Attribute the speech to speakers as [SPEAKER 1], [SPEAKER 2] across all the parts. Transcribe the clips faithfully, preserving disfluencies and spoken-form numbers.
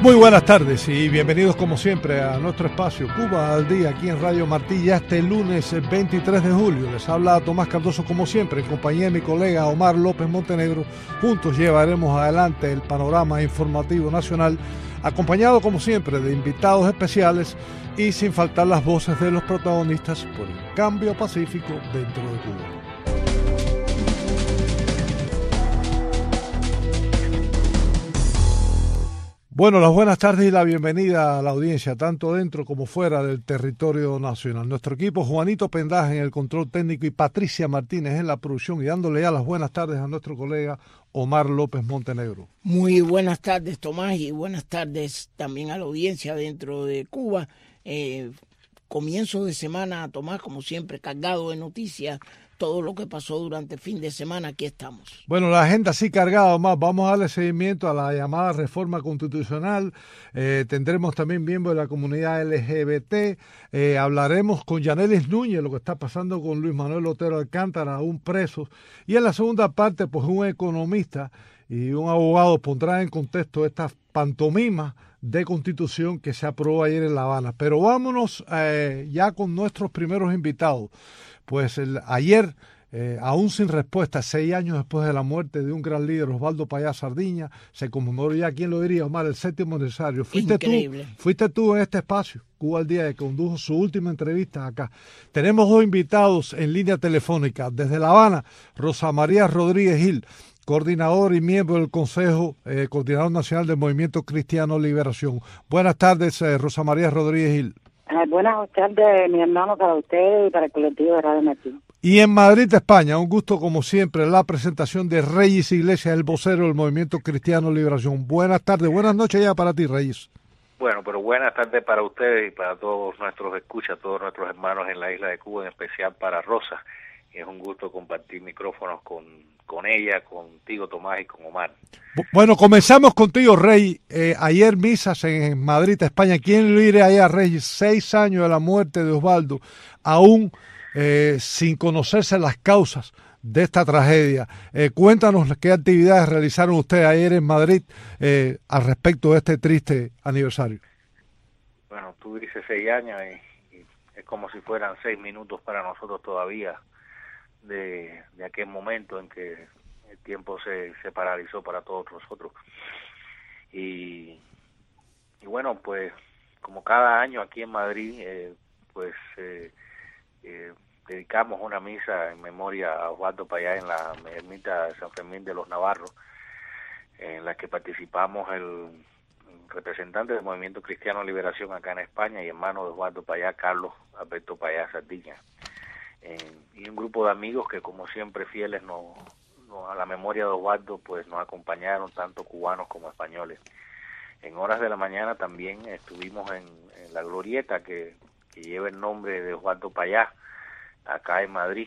[SPEAKER 1] Muy buenas tardes y bienvenidos como siempre a nuestro espacio Cuba al Día aquí en Radio Martí ya este lunes veintitrés de julio. Les habla Tomás Cardoso como siempre en compañía de mi colega Omar López Montenegro. Juntos llevaremos adelante el panorama informativo nacional acompañado como siempre de invitados especiales y sin faltar las voces de los protagonistas por el cambio pacífico dentro de Cuba. Bueno, las buenas tardes y la bienvenida a la audiencia, tanto dentro como fuera del territorio nacional. Nuestro equipo, Juanito Pendaje en el control técnico y Patricia Martínez en la producción, y dándole ya las buenas tardes a nuestro colega Omar López Montenegro.
[SPEAKER 2] Muy buenas tardes, Tomás, y buenas tardes también a la audiencia dentro de Cuba. Eh, comienzo de semana, Tomás, como siempre, cargado de noticias. Todo lo que pasó durante el fin de semana, aquí estamos.
[SPEAKER 1] Bueno, la agenda sí cargada, más. Vamos a darle seguimiento a la llamada reforma constitucional. Eh, tendremos también miembros de la comunidad L G B T. Eh, hablaremos con Yanelis Núñez, lo que está pasando con Luis Manuel Otero Alcántara, aún presos. Y en la segunda parte, pues un economista y un abogado pondrán en contexto estas pantomimas de constitución que se aprobó ayer en La Habana. Pero vámonos eh, ya con nuestros primeros invitados. Pues el, ayer, eh, aún sin respuesta, seis años después de la muerte de un gran líder, Osvaldo Payá Sardiña, se conmemoró ya, ¿quién lo diría, Omar? El séptimo aniversario. Fuiste
[SPEAKER 2] Increíble.
[SPEAKER 1] tú, fuiste tú en este espacio, Cuba al Día, que condujo su última entrevista acá. Tenemos dos invitados en línea telefónica. Desde La Habana, Rosa María Rodríguez Gil, coordinador y miembro del Consejo, eh, coordinador nacional del Movimiento Cristiano Liberación. Buenas tardes, eh, Rosa María Rodríguez Gil.
[SPEAKER 3] Eh, buenas tardes, mi hermano, para ustedes y para el colectivo de Radio Martí.
[SPEAKER 1] Y en Madrid, España, un gusto como siempre, la presentación de Reyes Iglesias, el vocero del Movimiento Cristiano Liberación. Buenas tardes, buenas noches ya para ti, Reyes.
[SPEAKER 4] Bueno, pero buenas tardes para ustedes y para todos nuestros escuchas, todos nuestros hermanos en la isla de Cuba, en especial para Rosa. Y es un gusto compartir micrófonos con, con ella, contigo, Tomás, y con Omar.
[SPEAKER 1] Bueno, comenzamos contigo, Rey. Eh, ayer misas en Madrid, España. ¿Quién lo irá allá, Rey? Seis años de la muerte de Osvaldo, aún eh, sin conocerse las causas de esta tragedia. Eh, cuéntanos qué actividades realizaron ustedes ayer en Madrid eh, al respecto de este triste aniversario.
[SPEAKER 4] Bueno, tú dices seis años y, y es como si fueran seis minutos para nosotros todavía de, de aquel momento en que el tiempo se, se paralizó para todos nosotros. Y, y bueno, pues como cada año aquí en Madrid, eh, pues eh, eh, dedicamos una misa en memoria a Osvaldo Payá en la ermita de San Fermín de los Navarros, en la que participamos el representante del Movimiento Cristiano Liberación acá en España y hermano de Osvaldo Payá, Carlos Alberto Payá Sardiña. Eh, y un grupo de amigos que, como siempre, fieles no, no, a la memoria de Osvaldo, pues nos acompañaron tanto cubanos como españoles. En horas de la mañana también estuvimos en, en la glorieta que, que lleva el nombre de Osvaldo Payá, acá en Madrid,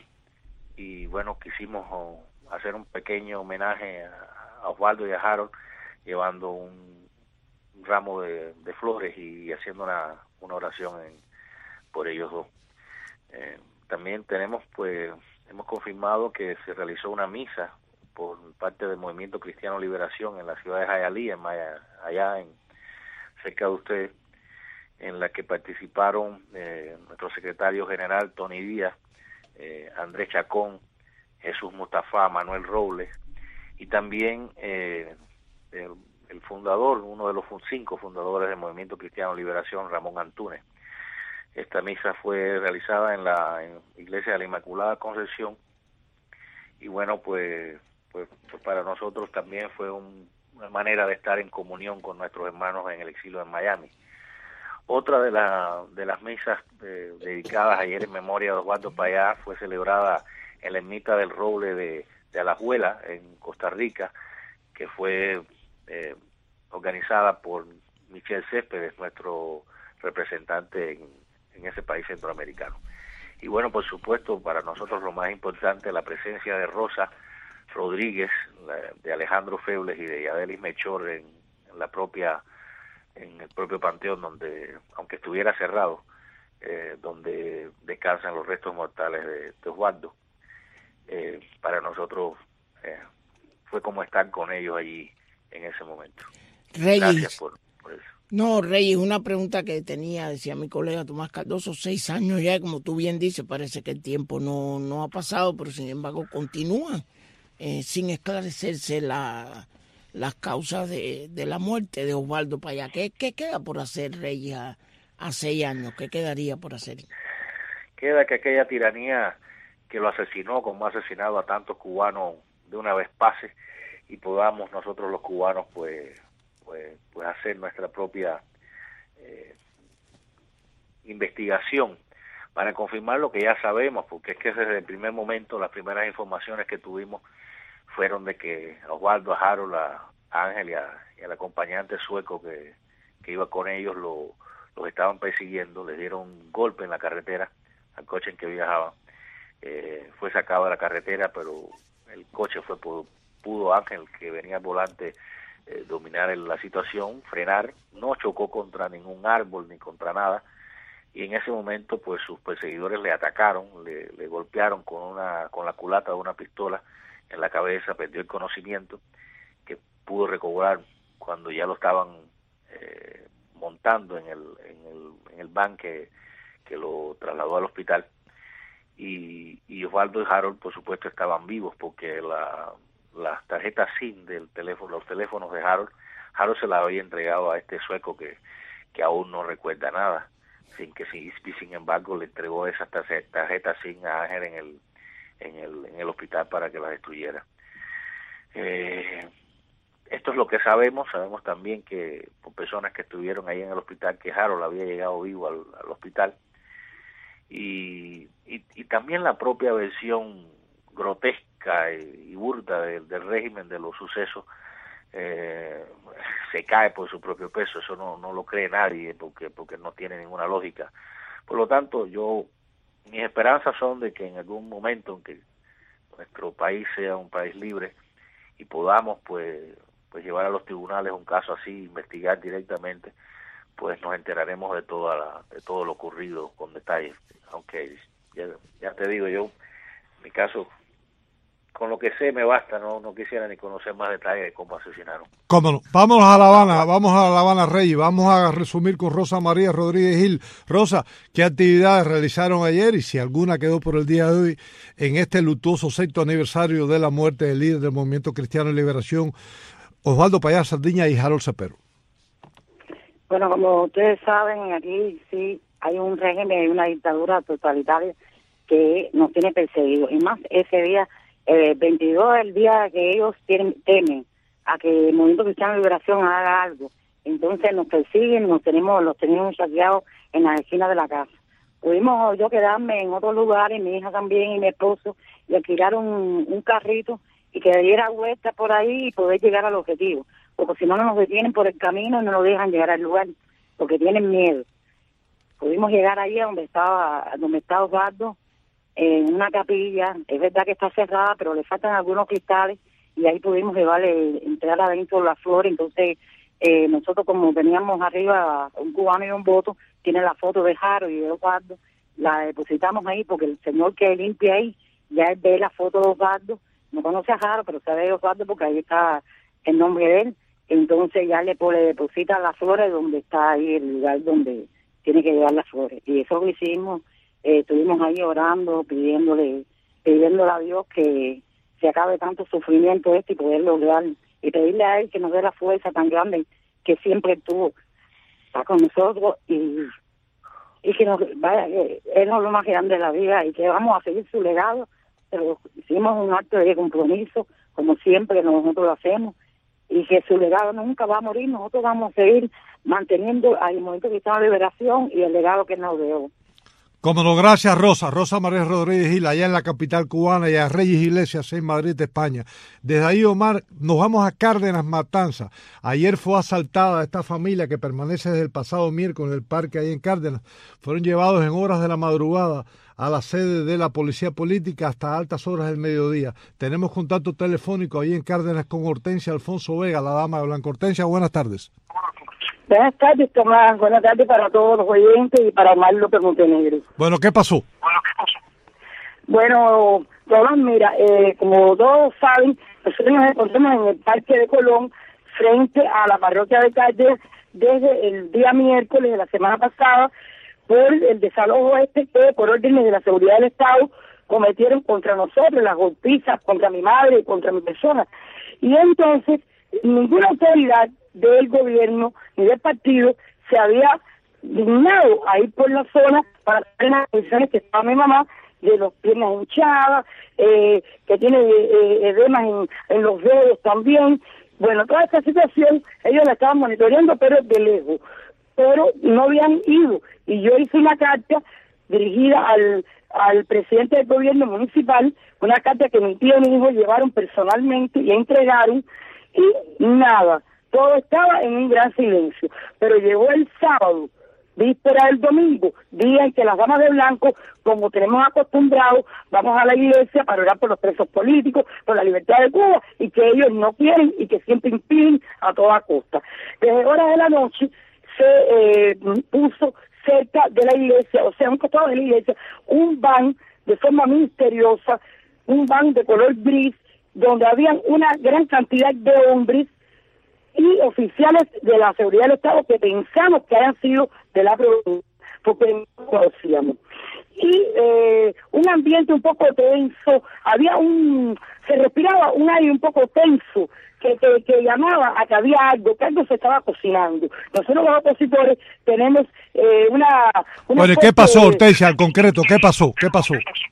[SPEAKER 4] y bueno, quisimos oh, hacer un pequeño homenaje a, a Osvaldo y a Harold, llevando un, un ramo de, de flores y, y haciendo una, una oración en, por ellos dos. Eh, También tenemos, pues, hemos confirmado que se realizó una misa por parte del Movimiento Cristiano Liberación en la ciudad de Hialeah, en Maya, allá en, cerca de ustedes, en la que participaron eh, nuestro secretario general Tony Díaz, eh, Andrés Chacón, Jesús Mustafa, Manuel Robles, y también eh, el, el fundador, uno de los cinco fundadores del Movimiento Cristiano Liberación, Ramón Antúnez. Esta misa fue realizada en la en Iglesia de la Inmaculada Concepción y bueno, pues, pues, pues para nosotros también fue un, una manera de estar en comunión con nuestros hermanos en el exilio en Miami. Otra de, la, de las misas eh, dedicadas ayer en memoria de Osvaldo Payá fue celebrada en la ermita del Roble de, de Alajuela, en Costa Rica, que fue eh, organizada por Michel Céspedes, nuestro representante en en ese país centroamericano. Y bueno, por supuesto, para nosotros lo más importante, la presencia de Rosa Rodríguez, de Alejandro Febles y de Yadelis Melchor en, en la propia, en el propio panteón, donde, aunque estuviera cerrado, eh, donde descansan los restos mortales de, de Osvaldo. Eh, para nosotros eh, fue como estar con ellos allí en ese momento.
[SPEAKER 2] Reyes,
[SPEAKER 4] Gracias por, por eso.
[SPEAKER 2] No, Reyes, una pregunta que tenía, decía mi colega Tomás Cardoso, seis años ya, como tú bien dices, parece que el tiempo no, no ha pasado, pero sin embargo continúan eh, sin esclarecerse la, las causas de, de la muerte de Osvaldo Payá. ¿Qué, qué queda por hacer, Reyes, a, a seis años? ¿Qué quedaría por hacer?
[SPEAKER 4] Queda que aquella tiranía que lo asesinó, como ha asesinado a tantos cubanos, de una vez pase y podamos nosotros los cubanos pues pues, pues hacer nuestra propia eh, investigación para confirmar lo que ya sabemos, porque es que desde el primer momento las primeras informaciones que tuvimos fueron de que a Osvaldo, a Harold, a Ángel y, a, y al acompañante sueco que, que iba con ellos lo, los estaban persiguiendo, les dieron un golpe en la carretera al coche en que viajaban, eh, fue sacado de la carretera, pero el coche fue pudo, pudo Ángel, que venía al volante, eh, dominar el, la situación, frenar, no chocó contra ningún árbol ni contra nada, y en ese momento pues sus perseguidores le atacaron, le, le golpearon con una con la culata de una pistola en la cabeza, perdió el conocimiento, que pudo recobrar cuando ya lo estaban eh, montando en el en el, en el van que, que lo trasladó al hospital. Y, y Osvaldo y Harold por supuesto estaban vivos porque la, las tarjetas SIM del teléfono, los teléfonos de Harold, Harold se las había entregado a este sueco que, que aún no recuerda nada, sin que sin, sin embargo le entregó esas tarjetas SIM a Ángel en el en el en el hospital para que las destruyera. Eh, esto es lo que sabemos. Sabemos también que por personas que estuvieron ahí en el hospital que Harold había llegado vivo al, al hospital. Y, y, y también la propia versión grotesca y, y burda del, del régimen de los sucesos eh, se cae por su propio peso. Eso no, no lo cree nadie porque, porque no tiene ninguna lógica. Por lo tanto, yo mis esperanzas son de que en algún momento en que nuestro país sea un país libre y podamos pues, pues llevar a los tribunales un caso así, investigar directamente, pues nos enteraremos de toda la, de todo lo ocurrido con detalles. Aunque ya, ya te digo, yo en mi caso con lo que sé me basta, no no quisiera ni conocer más detalles de cómo asesinaron.
[SPEAKER 1] Cómo no. Vámonos a La Habana, vamos a La Habana, Reyes, vamos a resumir con Rosa María Rodríguez Gil. Rosa, ¿qué actividades realizaron ayer y si alguna quedó por el día de hoy en este luctuoso sexto aniversario de la muerte del líder del Movimiento Cristiano de Liberación, Osvaldo Payá Sardiña y Harold Cepero?
[SPEAKER 3] Bueno, como ustedes saben, aquí sí hay un régimen, una dictadura totalitaria que nos tiene perseguidos. Y más ese día, el eh, veintidós, el día que ellos tienen, temen a que el Movimiento Cristiano de Liberación haga algo. Entonces nos persiguen, nos tenemos, los tenemos saqueados en la esquina de la casa. Pudimos yo quedarme en otros lugares, mi hija también y mi esposo, y alquilar un, un carrito y que diera vuelta por ahí y poder llegar al objetivo. Porque si no, no nos detienen por el camino y no nos dejan llegar al lugar, porque tienen miedo. Pudimos llegar ahí a donde estaba, donde estaba Osvaldo, en una capilla. Es verdad que está cerrada, pero le faltan algunos cristales, y ahí pudimos llevarle, entrar adentro la flor. Entonces, eh, nosotros como teníamos arriba un cubano y un voto, tiene la foto de Jaro y de Osvaldo, la depositamos ahí, porque el señor que limpia ahí, ya él ve la foto de Osvaldo, no conoce a Jaro, pero sabe de Osvaldo porque ahí está el nombre de él. Entonces ya le, le deposita las flores donde está ahí el lugar donde tiene que llevar las flores. Y eso lo hicimos, eh, estuvimos ahí orando, pidiéndole, pidiéndole a Dios que se acabe tanto sufrimiento este y poder lograr, y pedirle a él que nos dé la fuerza tan grande que siempre tuvo, está con nosotros, y, y que nos vaya, que él no es lo más grande de la vida y que vamos a seguir su legado. Pero hicimos un acto de compromiso, como siempre nosotros lo hacemos, y que su legado nunca va a morir. Nosotros vamos a seguir manteniendo al Movimiento Cristiano de Liberación y el legado que nos dio.
[SPEAKER 1] Como no, gracias Rosa, Rosa María Rodríguez Gil, allá en la capital cubana, y a Reyes Iglesias en Madrid, España. Desde ahí, Omar, nos vamos a Cárdenas, Matanzas. Ayer fue asaltada esta familia que permanece desde el pasado miércoles en el parque ahí en Cárdenas. Fueron llevados en horas de la madrugada a la sede de la Policía Política hasta altas horas del mediodía. Tenemos contacto telefónico ahí en Cárdenas con Hortensia Alfonso Vega, la dama de Blanca. Hortensia, buenas tardes.
[SPEAKER 3] Buenas tardes, Tomás. Buenas tardes para todos los oyentes y para Omar López Montenegro.
[SPEAKER 1] Bueno, ¿qué pasó?
[SPEAKER 3] Bueno, ¿qué pasó? Bueno, Tomás, mira, eh, como todos saben, nosotros nos encontramos en el Parque de Colón, frente a la parroquia de Calle, desde el día miércoles de la semana pasada por el desalojo este que por órdenes de la seguridad del Estado cometieron contra nosotros, las golpizas contra mi madre y contra mi persona. Y entonces ninguna autoridad del gobierno ni del partido se había dignado a ir por la zona para hacer las condiciones que estaba mi mamá, de los piernas hinchadas, eh, que tiene eh, edemas en, en los dedos también. Bueno, toda esta situación ellos la estaban monitoreando, pero de lejos, pero no habían ido. Y yo hice una carta dirigida al, al presidente del gobierno municipal, una carta que mi tío y mi hijo llevaron personalmente y entregaron, y nada, todo estaba en un gran silencio. Pero llegó el sábado, víspera del domingo, día en que las damas de blanco, como tenemos acostumbrado, vamos a la iglesia para orar por los presos políticos, por la libertad de Cuba, y que ellos no quieren y que siempre impiden a toda costa. Desde horas de la noche se eh, puso cerca de la iglesia, o sea, a un costado de la iglesia, un van de forma misteriosa, un van de color gris, donde habían una gran cantidad de hombres y oficiales de la seguridad del Estado que pensamos que hayan sido de la provincia, porque no conocíamos. Y eh, un ambiente un poco tenso, había un, se respiraba un aire un poco tenso, que, que, que llamaba a que había algo, que algo se estaba cocinando. Nosotros los opositores tenemos eh, una... una
[SPEAKER 1] bueno, ¿qué pasó, Hortensia, al concreto? ¿Qué pasó? ¿Qué pasó?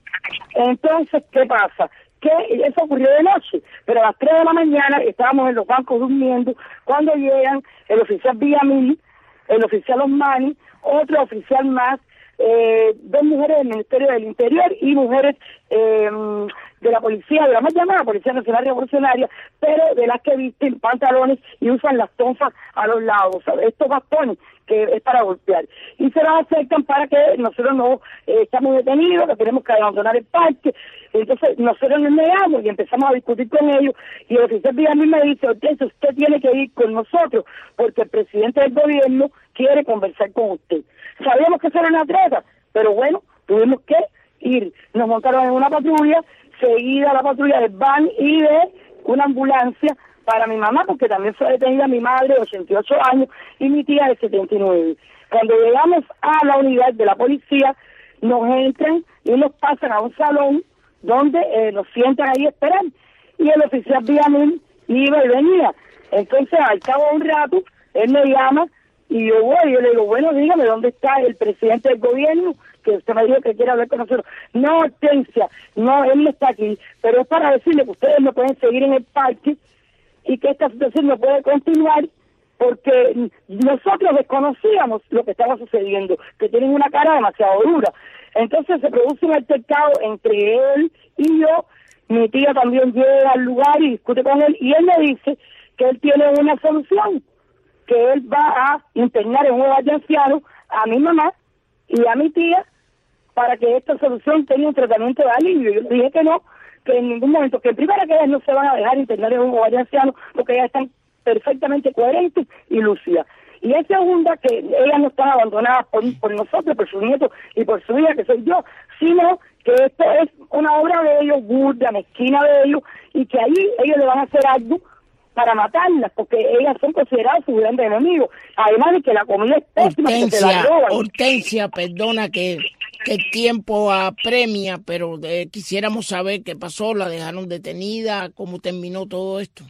[SPEAKER 3] Entonces, ¿qué pasa? Que eso ocurrió de noche, pero a las tres de la mañana estábamos en los bancos durmiendo cuando llegan el oficial Villamil, el oficial Osmani, otro oficial más, eh, dos mujeres del Ministerio del Interior y mujeres eh, de la policía, de la más llamada Policía Nacional Revolucionaria, pero de las que visten pantalones y usan las tonfas a los lados, ¿sabes? Estos bastones que es para golpear. Y se las acercan para que nosotros no eh, estamos detenidos, que tenemos que abandonar el parque. Entonces nosotros nos negamos y empezamos a discutir con ellos, y el oficial Villamil me dice: Hortensia, usted tiene que ir con nosotros, porque el presidente del gobierno quiere conversar con usted. Sabíamos que eso era una treta, pero bueno, tuvimos que ir. Nos montaron en una patrulla, seguida la patrulla del van y de una ambulancia para mi mamá, porque también fue detenida mi madre de ochenta y ocho años y mi tía de setenta y nueve. Cuando llegamos a la unidad de la policía, nos entran y nos pasan a un salón donde eh, nos sientan ahí a esperar, y el oficial Villamil iba y venía. Entonces, al cabo de un rato, él me llama y yo voy, y yo le digo: bueno, dígame, ¿dónde está el presidente del gobierno? Que usted me dijo que quiere hablar con nosotros. No, Hortensia, no, él no está aquí, pero es para decirle que ustedes no pueden seguir en el parque y que esta situación no puede continuar, porque nosotros desconocíamos lo que estaba sucediendo, que tienen una cara demasiado dura. Entonces se produce un altercado entre él y yo. Mi tía también llega al lugar y discute con él, y él me dice que él tiene una solución, que él va a internar en un hogar de ancianos a mi mamá y a mi tía para que esta solución tenga un tratamiento de alivio. Yo le dije que no, que en ningún momento, que primero que ellas no se van a dejar internar en un hogar de ancianos, porque ellas están perfectamente coherentes y lúcidas. Y en segunda, que ellas no están abandonadas por, por nosotros, por sus nietos y por su hija, que soy yo, sino que esto es una obra de ellos, burda, mezquina de ellos, y que ahí ellos le van a hacer algo para matarlas, porque ellas son consideradas sus grandes enemigos. Además de que la comida es pésima, que se la roban.
[SPEAKER 2] Hortensia, perdona que, que el tiempo apremia, pero eh, quisiéramos saber qué pasó, la dejaron detenida, cómo terminó todo esto.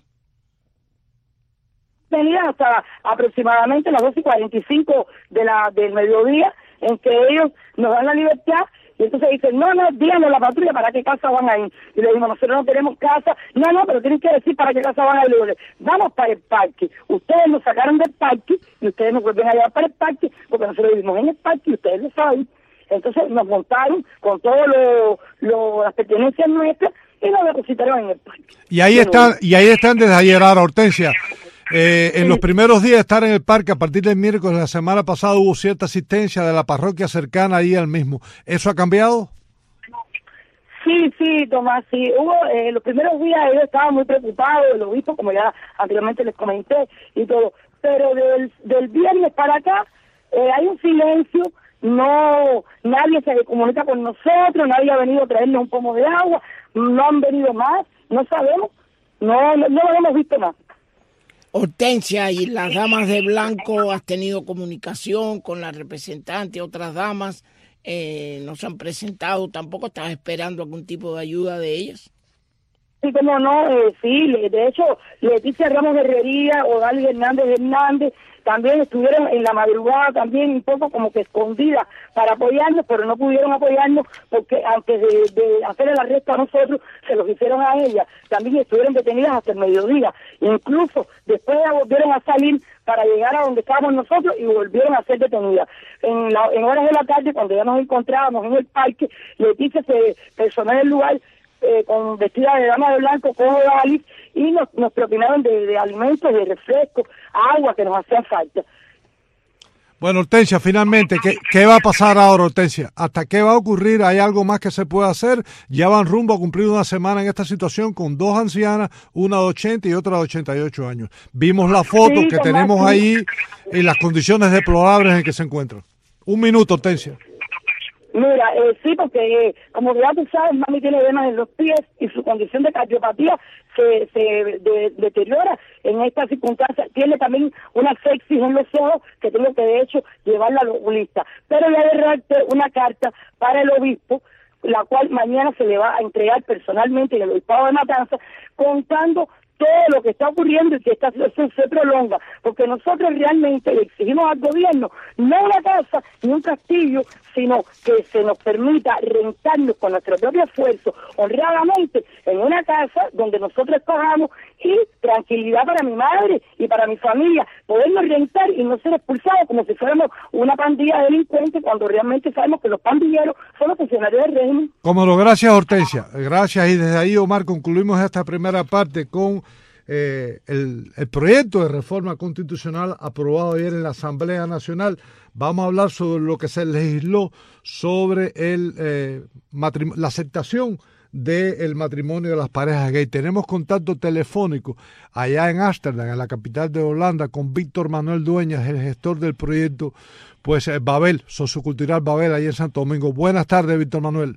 [SPEAKER 3] Detenida hasta aproximadamente las dos y cuarenta y cinco de la, del mediodía, en que ellos nos dan la libertad. Y entonces dicen: no, no, díganos la patrulla para qué casa van a ir. Y le dijimos: nosotros no tenemos casa. No, no, pero tienen que decir para qué casa van a ir. Vamos para el parque. Ustedes nos sacaron del parque y ustedes nos vuelven a llevar para el parque, porque nosotros vivimos en el parque y ustedes lo saben. Entonces nos montaron con todas lo, lo, las pertenencias nuestras y nos depositaron en el parque.
[SPEAKER 1] Y ahí están, y ahí están desde ayer. Ahora, Hortensia, Eh, en sí. Los primeros días de estar en el parque, a partir del miércoles, la semana pasada hubo cierta asistencia de la parroquia cercana ahí al mismo. ¿Eso ha cambiado?
[SPEAKER 3] Sí, sí, Tomás, sí. Hubo, eh, los primeros días ellos estaban muy preocupados, el obispo, como ya anteriormente les comenté, y todo. Pero del, del viernes para acá eh, hay un silencio, no, nadie se comunica con nosotros, nadie ha venido a traernos un pomo de agua, no han venido más, no sabemos, no, no, no lo hemos visto más.
[SPEAKER 2] Hortensia, y las damas de blanco, ¿has tenido comunicación con la representante, otras damas? Eh, ¿no se han presentado? ¿Tampoco estás esperando algún tipo de ayuda de ellas?
[SPEAKER 5] Sí, como no, eh, sí, de hecho, Leticia Ramos de Herrería, Odalis Hernández Hernández, también estuvieron en la madrugada también un poco como que escondidas para apoyarnos, pero no pudieron apoyarnos porque antes de, de hacer el arresto a nosotros, se los hicieron a ellas. También estuvieron detenidas hasta el mediodía. Incluso después volvieron a salir para llegar a donde estábamos nosotros y volvieron a ser detenidas. En, la, en horas de la tarde, cuando ya nos encontrábamos en el parque, Leticia se personó en el lugar Eh, con vestida de dama de blanco, con Odalis, y nos, nos propinaron de, de alimentos, de refrescos, agua que nos hacían falta.
[SPEAKER 1] Bueno, Hortensia, finalmente, ¿qué, ¿qué va a pasar ahora, Hortensia? ¿Hasta qué va a ocurrir? ¿Hay algo más que se pueda hacer? Ya van rumbo a cumplir una semana en esta situación con dos ancianas, una de ochenta y otra de ochenta y ocho años. Vimos la foto sí, que tenemos sí. ahí y las condiciones deplorables en que se encuentran. Un minuto, Hortensia.
[SPEAKER 5] Mira, eh, sí, porque eh, como ya tú sabes, mami tiene venas en los pies y su condición de cardiopatía se, se de, deteriora en esta circunstancia. Tiene también una sepsis en los ojos que tengo que, de hecho, llevarla al oculista. Pero ya derrate una carta para el obispo, la cual mañana se le va a entregar personalmente en el obispado de Matanzas, contando todo lo que está ocurriendo y que esta situación se prolonga, porque nosotros realmente le exigimos al gobierno no una casa ni un castillo, sino que se nos permita rentarnos con nuestro propio esfuerzo honradamente en una casa donde nosotros escojamos y tranquilidad para mi madre y para mi familia, podernos rentar y no ser expulsados como si fuéramos una pandilla de delincuentes cuando realmente sabemos que los pandilleros son los funcionarios del régimen.
[SPEAKER 1] Como lo gracias, Hortensia. Gracias, y desde ahí, Omar, concluimos esta primera parte con Eh, el, el proyecto de reforma constitucional aprobado ayer en la Asamblea Nacional. Vamos a hablar sobre lo que se legisló sobre el eh, matrim- la aceptación del matrimonio de las parejas gay. Tenemos contacto telefónico allá en Ámsterdam, en la capital de Holanda, con Víctor Manuel Dueñas, el gestor del proyecto, pues eh, Babel, sociocultural Babel, ahí en Santo Domingo. Buenas tardes, Víctor Manuel.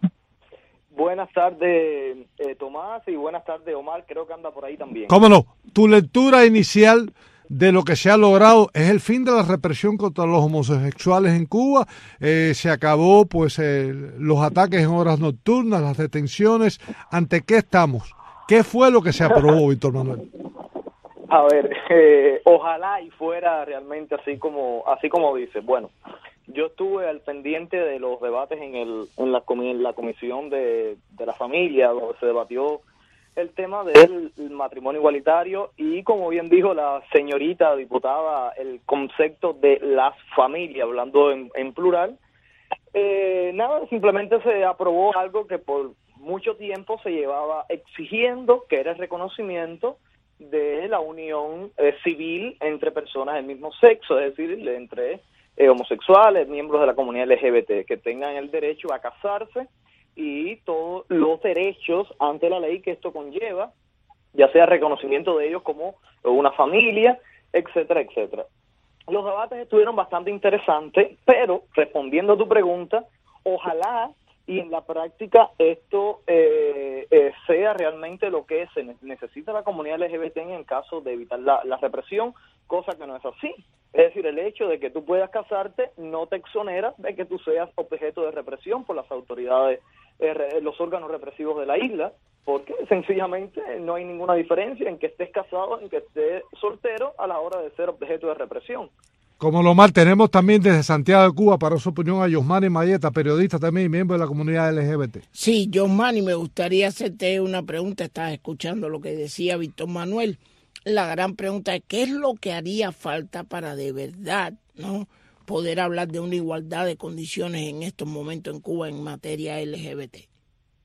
[SPEAKER 6] Buenas tardes, eh, Tomás, y buenas tardes, Omar, creo que anda por ahí también.
[SPEAKER 1] ¿Cómo no? Tu lectura inicial de lo que se ha logrado es el fin de la represión contra los homosexuales en Cuba. Eh, se acabó, pues, eh, los ataques en horas nocturnas, las detenciones. ¿Ante qué estamos? ¿Qué fue lo que se aprobó, Víctor Manuel?
[SPEAKER 6] A ver, eh, ojalá y fuera realmente así como así como dice. Bueno, yo estuve al pendiente de los debates en el en la, en la comisión de, de la familia, donde se debatió el tema del matrimonio igualitario y, como bien dijo la señorita diputada, el concepto de las familias, hablando en, en plural. Eh, nada, simplemente se aprobó algo que por mucho tiempo se llevaba exigiendo, que era el reconocimiento de la unión eh, civil entre personas del mismo sexo, es decir, entre eh, homosexuales, miembros de la comunidad L G B T, que tengan el derecho a casarse y todos los derechos ante la ley que esto conlleva, ya sea reconocimiento de ellos como una familia, etcétera, etcétera. Los debates estuvieron bastante interesantes, pero respondiendo a tu pregunta, ojalá y en la práctica esto eh, eh, sea realmente lo que se necesita la comunidad L G B T en el caso de evitar la, la represión, cosa que no es así. Es decir, el hecho de que tú puedas casarte no te exonera de que tú seas objeto de represión por las autoridades, eh, los órganos represivos de la isla, porque sencillamente no hay ninguna diferencia en que estés casado, en que estés soltero a la hora de ser objeto de represión.
[SPEAKER 1] Como lo mal, tenemos también desde Santiago de Cuba para su opinión a Yosmani Mayeta, periodista también y miembro de la comunidad L G B T.
[SPEAKER 2] Sí, Yosmani, me gustaría hacerte una pregunta. Estás escuchando lo que decía Víctor Manuel. La gran pregunta es, ¿qué es lo que haría falta para de verdad, ¿no?, poder hablar de una igualdad de condiciones en estos momentos en Cuba en materia L G B T?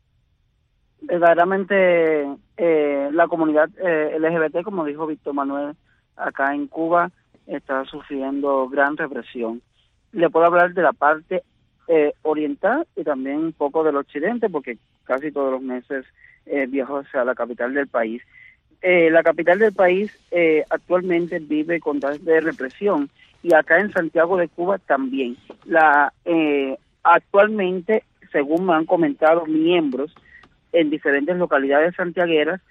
[SPEAKER 7] Verdaderamente eh, la comunidad eh, L G B T, como dijo Víctor Manuel, acá en Cuba está sufriendo gran represión. Le puedo hablar de la parte eh, oriental y también un poco del occidente, porque casi todos los meses eh, viajo hacia la capital del país. Eh, la capital del país eh, actualmente vive con de represión, y acá en Santiago de Cuba también. La eh, actualmente, según me han comentado miembros en diferentes localidades santiagueras,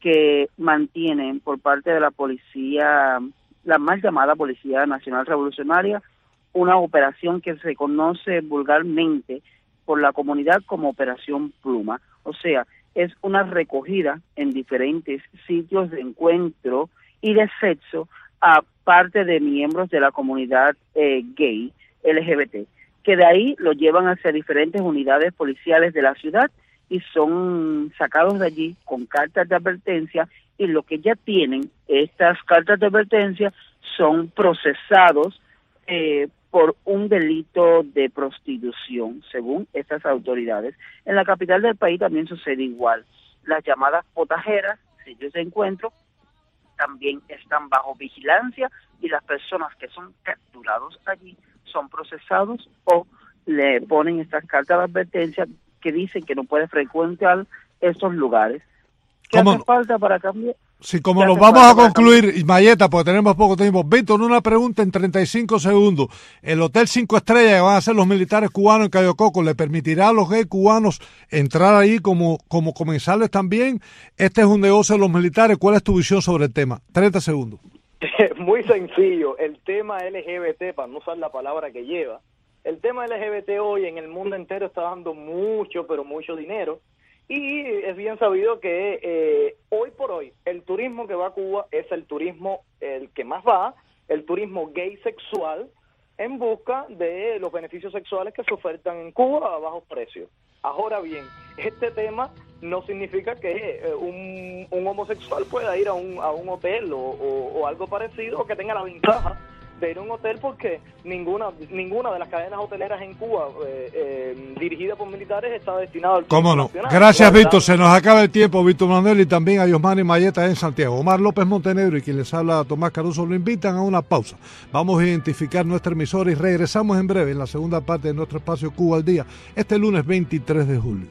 [SPEAKER 7] que mantienen por parte de la policía, la mal llamada Policía Nacional Revolucionaria, una operación que se conoce vulgarmente por la comunidad como Operación Pluma. O sea, es una recogida en diferentes sitios de encuentro y de sexo a parte de miembros de la comunidad eh, gay L G B T, que de ahí lo llevan hacia diferentes unidades policiales de la ciudad y son sacados de allí con cartas de advertencia, y lo que ya tienen estas cartas de advertencia son procesados eh, por un delito de prostitución, según estas autoridades. En la capital del país también sucede igual. Las llamadas potajeras, sitios de encuentro, también están bajo vigilancia, y las personas que son capturados allí son procesados o le ponen estas cartas de advertencia que dicen que no puede frecuentar estos lugares. ¿Qué hace falta para cambiar?
[SPEAKER 1] Sí, como nos vamos a concluir, Mayeta, porque tenemos poco tiempo. Víctor, una pregunta en treinta y cinco segundos. ¿El Hotel Cinco Estrellas que van a hacer los militares cubanos en Cayo Coco le permitirá a los gays cubanos entrar ahí como, como comensales también? Este es un negocio de los militares. ¿Cuál es tu visión sobre el tema? treinta segundos.
[SPEAKER 6] Muy sencillo. El tema L G B T, para no usar la palabra que lleva, el tema L G B T hoy en el mundo entero está dando mucho, pero mucho dinero. Y es bien sabido que eh, hoy por hoy el turismo que va a Cuba es el turismo el que más va, el turismo gay sexual, en busca de los beneficios sexuales que se ofertan en Cuba a bajos precios. Ahora bien, este tema no significa que eh, un, un homosexual pueda ir a un, a un hotel o, o, o algo parecido, o que tenga la ventaja de ir a un hotel, porque ninguna ninguna de las cadenas hoteleras en Cuba eh, eh, dirigida por militares está destinada al
[SPEAKER 1] ¿Cómo no?
[SPEAKER 6] nacional.
[SPEAKER 1] Gracias, Víctor. Se nos acaba el tiempo, Víctor Manuel, y también a Yosmani Mayeta en Santiago. Omar López Montenegro y quien les habla, Tomás Caruso, lo invitan a una pausa. Vamos a identificar nuestra emisora y regresamos en breve en la segunda parte de nuestro espacio Cuba al Día, este lunes veintitrés de julio.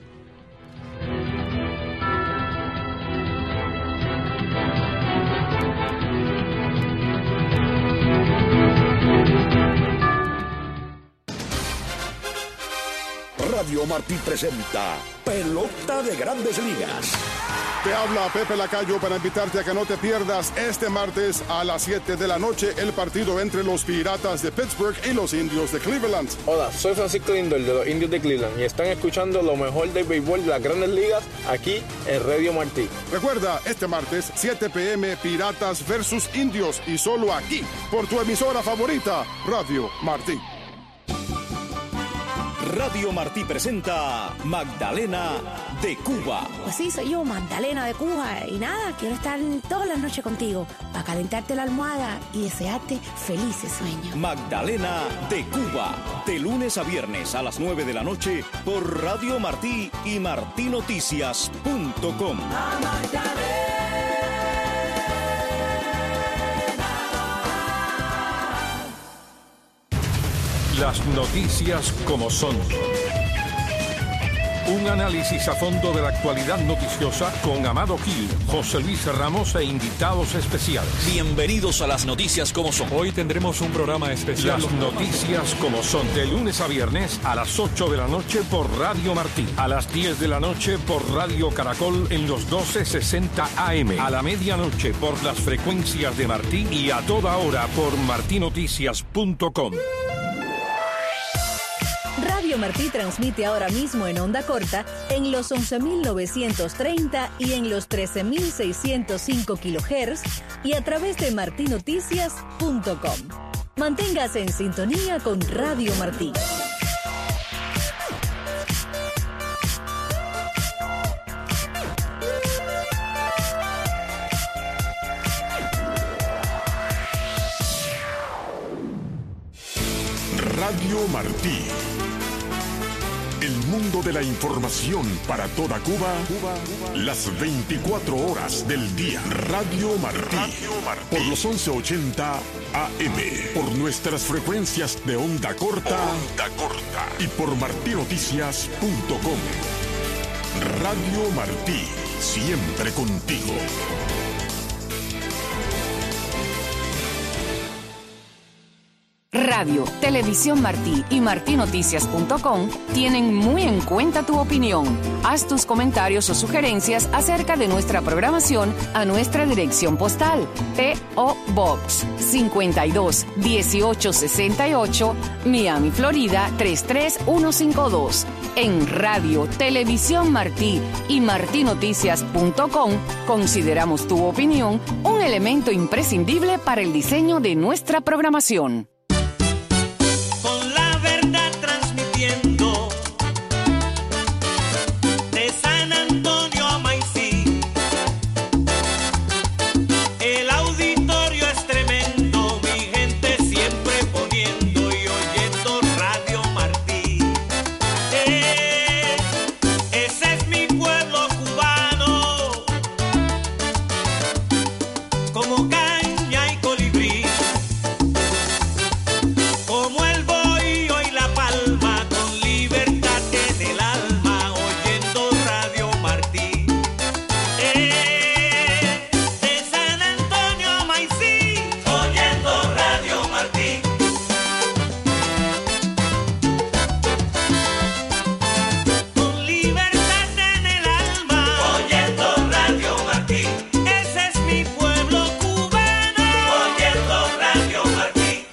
[SPEAKER 8] Radio Martí presenta Pelota de Grandes Ligas.
[SPEAKER 9] Te habla Pepe Lacayo para invitarte a que no te pierdas este martes a las siete de la noche el partido entre los Piratas de Pittsburgh y los Indios de Cleveland.
[SPEAKER 10] Hola, soy Francisco Lindor de los Indios de Cleveland y están escuchando lo mejor del béisbol de las Grandes Ligas aquí en Radio Martí.
[SPEAKER 9] Recuerda, este martes, siete p m, Piratas versus Indios, y solo aquí, por tu emisora favorita, Radio Martí.
[SPEAKER 8] Radio Martí presenta Magdalena de Cuba.
[SPEAKER 11] Pues sí, soy yo, Magdalena de Cuba. Y nada, quiero estar todas las noches contigo para calentarte la almohada y desearte felices sueños.
[SPEAKER 8] Magdalena de Cuba, de lunes a viernes a las nueve de la noche por Radio Martí y martí noticias punto com.
[SPEAKER 12] Las noticias como son. Un análisis a fondo de la actualidad noticiosa con Amado Gil, José Luis Ramos e invitados especiales.
[SPEAKER 8] Bienvenidos a las noticias como son.
[SPEAKER 12] Hoy tendremos un programa especial. Las noticias como son. De lunes a viernes a las ocho de la noche por Radio Martí. A las diez de la noche por Radio Caracol en los doce sesenta A M. A la medianoche por las frecuencias de Martí y a toda hora por martí noticias punto com.
[SPEAKER 13] Radio Martí transmite ahora mismo en onda corta en los once mil novecientos treinta y en los trece mil seiscientos cinco kilohertz y a través de martí noticias punto com. Manténgase en sintonía con Radio Martí.
[SPEAKER 14] Radio Martí. El mundo de la información para toda Cuba, Cuba, Cuba, las veinticuatro horas del día. Radio Martí, Radio Martí. Por los once ochenta A M, por nuestras frecuencias de onda corta, onda corta y por martí noticias punto com. Radio Martí, siempre contigo.
[SPEAKER 15] Radio, Televisión Martí y martí noticias punto com tienen muy en cuenta tu opinión. Haz tus comentarios o sugerencias acerca de nuestra programación a nuestra dirección postal P O Box cincuenta y dos dieciocho sesenta y ocho, Miami, Florida tres tres uno cinco dos. En Radio, Televisión Martí y martí noticias punto com consideramos tu opinión un elemento imprescindible para el diseño de nuestra programación.
[SPEAKER 16] Con la verdad transmitiendo de San Antonio a Maicí. El auditorio es tremendo, mi gente siempre poniendo y oyendo Radio Martí. Eh, ese es mi pueblo cubano, como caña y colibrí. Como el bohío y la palma, con libertad en el alma, oyendo Radio Martí. Eh, de San Antonio a Maicí, oyendo Radio Martí. Con libertad en el alma, oyendo Radio Martí. Ese es mi pueblo cubano, oyendo Radio Martí.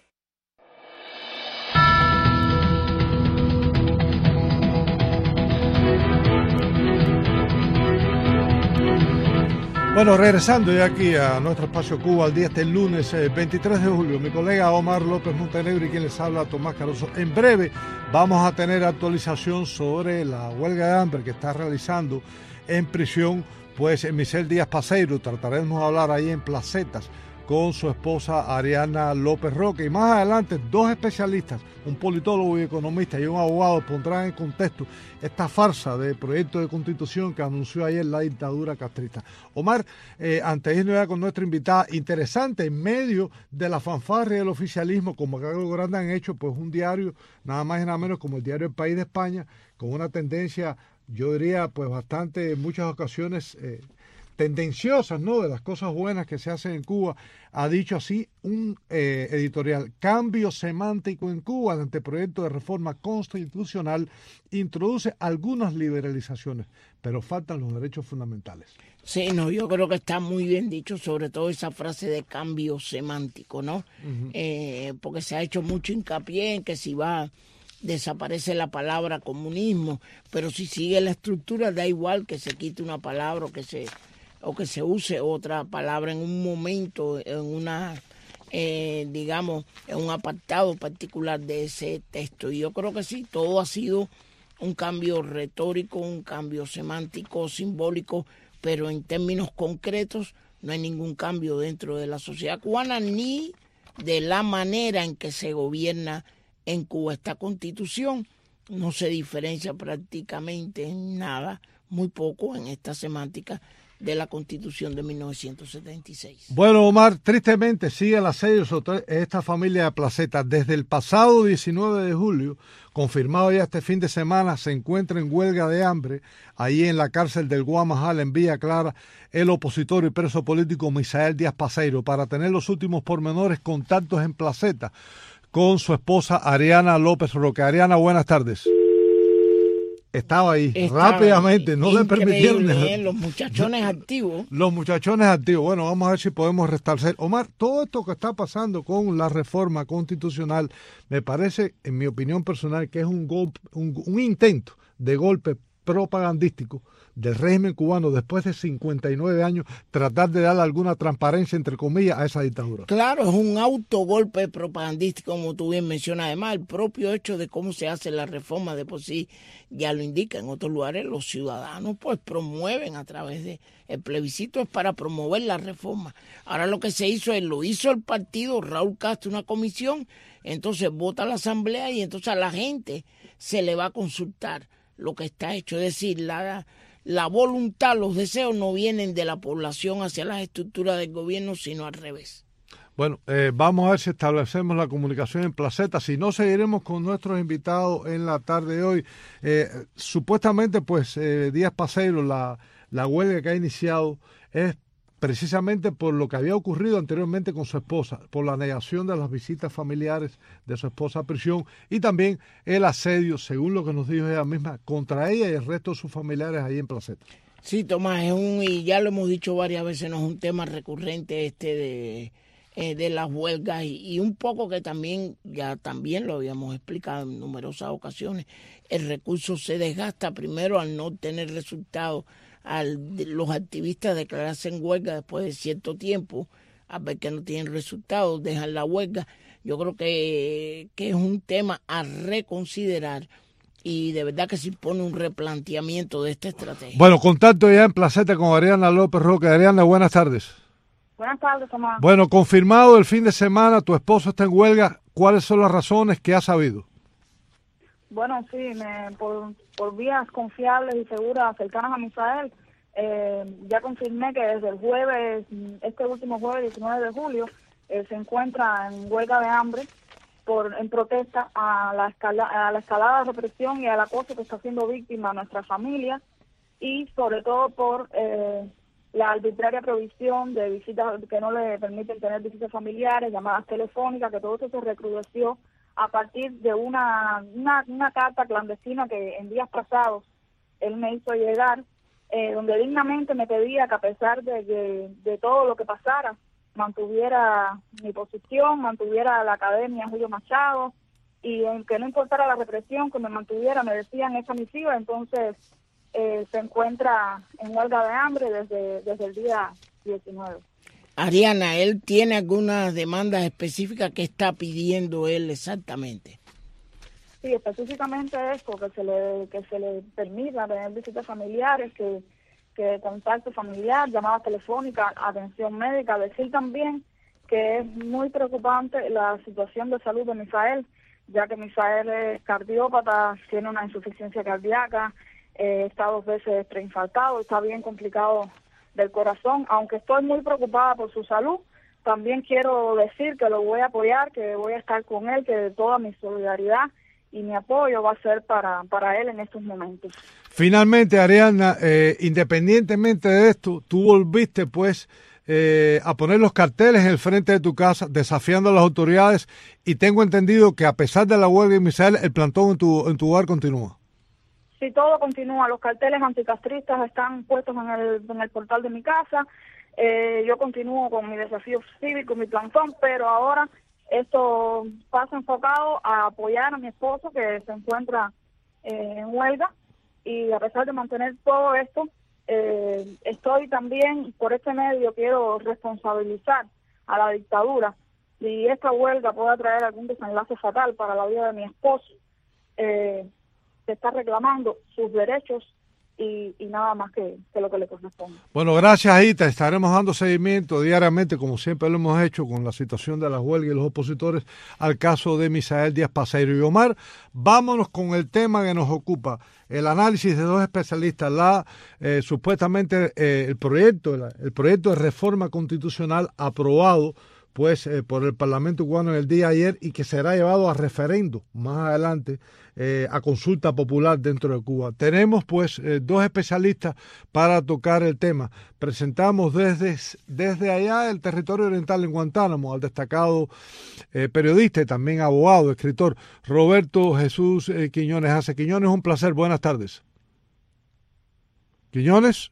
[SPEAKER 1] Bueno, regresando ya aquí a nuestro espacio Cuba al día este lunes eh, veintitrés de julio, mi colega Omar López Montenegro y quien les habla Tomás Caruso. En breve vamos a tener actualización sobre la huelga de hambre que está realizando en prisión pues Michelle Díaz Paceiro. Trataremos de hablar ahí en Placetas con su esposa Ariana López Roque. Y más adelante, dos especialistas, un politólogo y economista y un abogado, pondrán en contexto esta farsa de proyecto de constitución que anunció ayer la dictadura castrista. Omar, eh, antes de irnos ya con nuestra invitada, interesante, en medio de la fanfarria del oficialismo, como acá los grandes han hecho, pues un diario, nada más y nada menos como el diario El País de España, con una tendencia, yo diría, pues bastante, en muchas ocasiones, eh, tendenciosas, ¿no?, de las cosas buenas que se hacen en Cuba, ha dicho así un eh, editorial: cambio semántico en Cuba, el anteproyecto de reforma constitucional introduce algunas liberalizaciones, pero faltan los derechos fundamentales.
[SPEAKER 2] Sí, no, yo creo que está muy bien dicho, sobre todo esa frase de cambio semántico, ¿no? Uh-huh. Eh, porque se ha hecho mucho hincapié en que si va, desaparece la palabra comunismo, pero si sigue la estructura, da igual que se quite una palabra o que se... o que se use otra palabra en un momento, en una, eh, digamos, en un apartado particular de ese texto. Y yo creo que sí, todo ha sido un cambio retórico, un cambio semántico, simbólico, pero en términos concretos no hay ningún cambio dentro de la sociedad cubana ni de la manera en que se gobierna en Cuba. Esta Constitución no se diferencia prácticamente en nada, muy poco en esta semántica de la Constitución de mil novecientos setenta y seis.
[SPEAKER 1] Bueno, Omar, tristemente sigue el asedio sobre esta familia de Placetas. Desde el pasado diecinueve de julio, confirmado ya este fin de semana, se encuentra en huelga de hambre ahí en la cárcel del Guamajal, en Villa Clara, el opositor y preso político Misael Díaz Paceiro. Para tener los últimos pormenores, contactos en Placetas con su esposa Ariana López Roque. Ariana, buenas tardes. Estaba ahí, Estaba rápidamente, no le permitieron.
[SPEAKER 2] ¿eh? Los muchachones activos.
[SPEAKER 1] Los muchachones activos. Bueno, vamos a ver si podemos restablecer. Omar, todo esto que está pasando con la reforma constitucional, me parece, en mi opinión personal, que es un golpe, un, un intento de golpe propagandístico del régimen cubano después de cincuenta y nueve años, tratar de dar alguna transparencia, entre comillas, a esa dictadura.
[SPEAKER 2] Claro, es un autogolpe propagandístico, como tú bien mencionas. Además, el propio hecho de cómo se hace la reforma de por sí ya lo indica. En otros lugares los ciudadanos pues promueven a través de... El plebiscito es para promover la reforma. Ahora lo que se hizo es, lo hizo el partido, Raúl Castro, una comisión, entonces vota la asamblea y entonces a la gente se le va a consultar lo que está hecho. Es decir, la... La voluntad, los deseos no vienen de la población hacia las estructuras del gobierno, sino al revés.
[SPEAKER 1] Bueno, eh, vamos a ver si establecemos la comunicación en Placetas. Si no, seguiremos con nuestros invitados en la tarde de hoy. Eh, supuestamente, pues, eh, Díaz Paceiro, la, la huelga que ha iniciado es precisamente por lo que había ocurrido anteriormente con su esposa, por la negación de las visitas familiares de su esposa a prisión y también el asedio, según lo que nos dijo ella misma, contra ella y el resto de sus familiares ahí en Placeta.
[SPEAKER 2] Sí, Tomás, es un, y ya lo hemos dicho varias veces, no es un tema recurrente este de, eh, de las huelgas y, y un poco que también, ya también lo habíamos explicado en numerosas ocasiones, el recurso se desgasta primero al no tener resultados, al de los activistas declararse en huelga después de cierto tiempo, a ver que no tienen resultados, dejan la huelga. Yo creo que, que es un tema a reconsiderar y de verdad que se impone un replanteamiento de esta estrategia.
[SPEAKER 1] Bueno, contacto ya en Placeta con Ariana López Roque. Ariana, buenas tardes.
[SPEAKER 17] Buenas tardes, Tomás.
[SPEAKER 1] Bueno, confirmado el fin de semana, tu esposo está en huelga. ¿Cuáles son las razones que has sabido?
[SPEAKER 17] Bueno, sí, me, por, por vías confiables y seguras cercanas a Misael, eh, ya confirmé que desde el jueves, este último jueves diecinueve de julio, eh, se encuentra en huelga de hambre por en protesta a la, escala, a la escalada de represión y al acoso que está siendo víctima nuestra familia y sobre todo por eh, la arbitraria provisión de visitas que no le permiten tener visitas familiares, llamadas telefónicas, que todo eso se recrudeció a partir de una, una, una carta clandestina que en días pasados él me hizo llegar, eh, donde dignamente me pedía que a pesar de, de, de todo lo que pasara, mantuviera mi posición, mantuviera la Academia Julio Machado, y aunque no importara la represión, que me mantuviera, me decían esa misiva. Entonces eh, se encuentra en huelga de hambre desde, desde el día diecinueve.
[SPEAKER 2] Ariana, ¿él tiene algunas demandas específicas que está pidiendo él exactamente?
[SPEAKER 17] Sí, específicamente eso, que se le que se le permita tener visitas familiares, que, que contacto familiar, llamadas telefónicas, atención médica. Decir también que es muy preocupante la situación de salud de Misael, ya que Misael es cardiópata, tiene una insuficiencia cardíaca, eh, está dos veces preinfartado, está bien complicado del corazón. Aunque estoy muy preocupada por su salud, también quiero decir que lo voy a apoyar, que voy a estar con él, que toda mi solidaridad y mi apoyo va a ser para, para él en estos momentos.
[SPEAKER 1] Finalmente, Ariana, eh, independientemente de esto, tú volviste pues eh, a poner los carteles en el frente de tu casa, desafiando a las autoridades, y tengo entendido que a pesar de la huelga de Misael, el plantón en tu, en tu hogar continúa.
[SPEAKER 17] Sí, todo continúa. Los carteles anticastristas están puestos en el, en el portal de mi casa. Eh, yo continúo con mi desafío cívico, mi plantón, pero ahora esto pasa enfocado a apoyar a mi esposo que se encuentra eh, en huelga, y a pesar de mantener todo esto, eh, estoy también, por este medio quiero responsabilizar a la dictadura si esta huelga puede traer algún desenlace fatal para la vida de mi esposo. Eh, se está reclamando sus derechos y, y nada más que, que lo que le corresponde.
[SPEAKER 1] Bueno, gracias, Aita. Estaremos dando seguimiento diariamente, como siempre lo hemos hecho, con la situación de las huelgas y los opositores al caso de Misael Díaz Paseiro. Y Omar, vámonos con el tema que nos ocupa, el análisis de dos especialistas, la eh, supuestamente eh, el proyecto, el, el proyecto de reforma constitucional aprobado pues eh, por el Parlamento cubano en el día de ayer y que será llevado a referendo más adelante, eh, a consulta popular dentro de Cuba. Tenemos pues eh, dos especialistas para tocar el tema. Presentamos desde, desde allá del territorio oriental en Guantánamo al destacado eh, periodista y también abogado, escritor Roberto Jesús eh, Quiñones Hace. Quiñones, un placer, buenas tardes. Quiñones.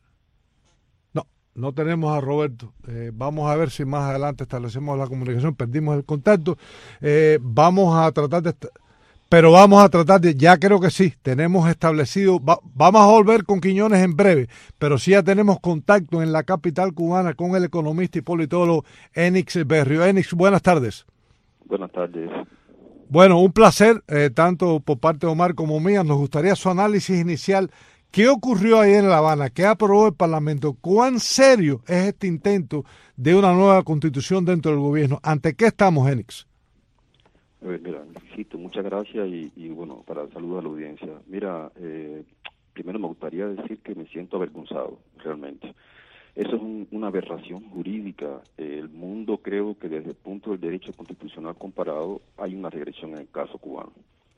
[SPEAKER 1] No tenemos a Roberto. Eh, vamos a ver si más adelante establecemos la comunicación. Perdimos el contacto. Eh, vamos a tratar de... Pero vamos a tratar de... Ya creo que sí. Tenemos establecido... Va, vamos a volver con Quiñones en breve. Pero sí ya tenemos contacto en la capital cubana con el economista y politólogo Enix Berrio. Enix, buenas tardes.
[SPEAKER 18] Buenas tardes.
[SPEAKER 1] Bueno, un placer, eh, tanto por parte de Omar como mía. Nos gustaría su análisis inicial. ¿Qué ocurrió ahí en La Habana? ¿Qué aprobó el Parlamento? ¿Cuán serio es este intento de una nueva constitución dentro del gobierno? ¿Ante qué estamos, Enix?
[SPEAKER 18] Eh, mira, insisto, muchas gracias y, y bueno, para saludar a la audiencia. Mira, eh, primero me gustaría decir que me siento avergonzado, realmente. Eso es un, una aberración jurídica. Eh, el mundo, creo que desde el punto del derecho constitucional comparado, hay una regresión en el caso cubano.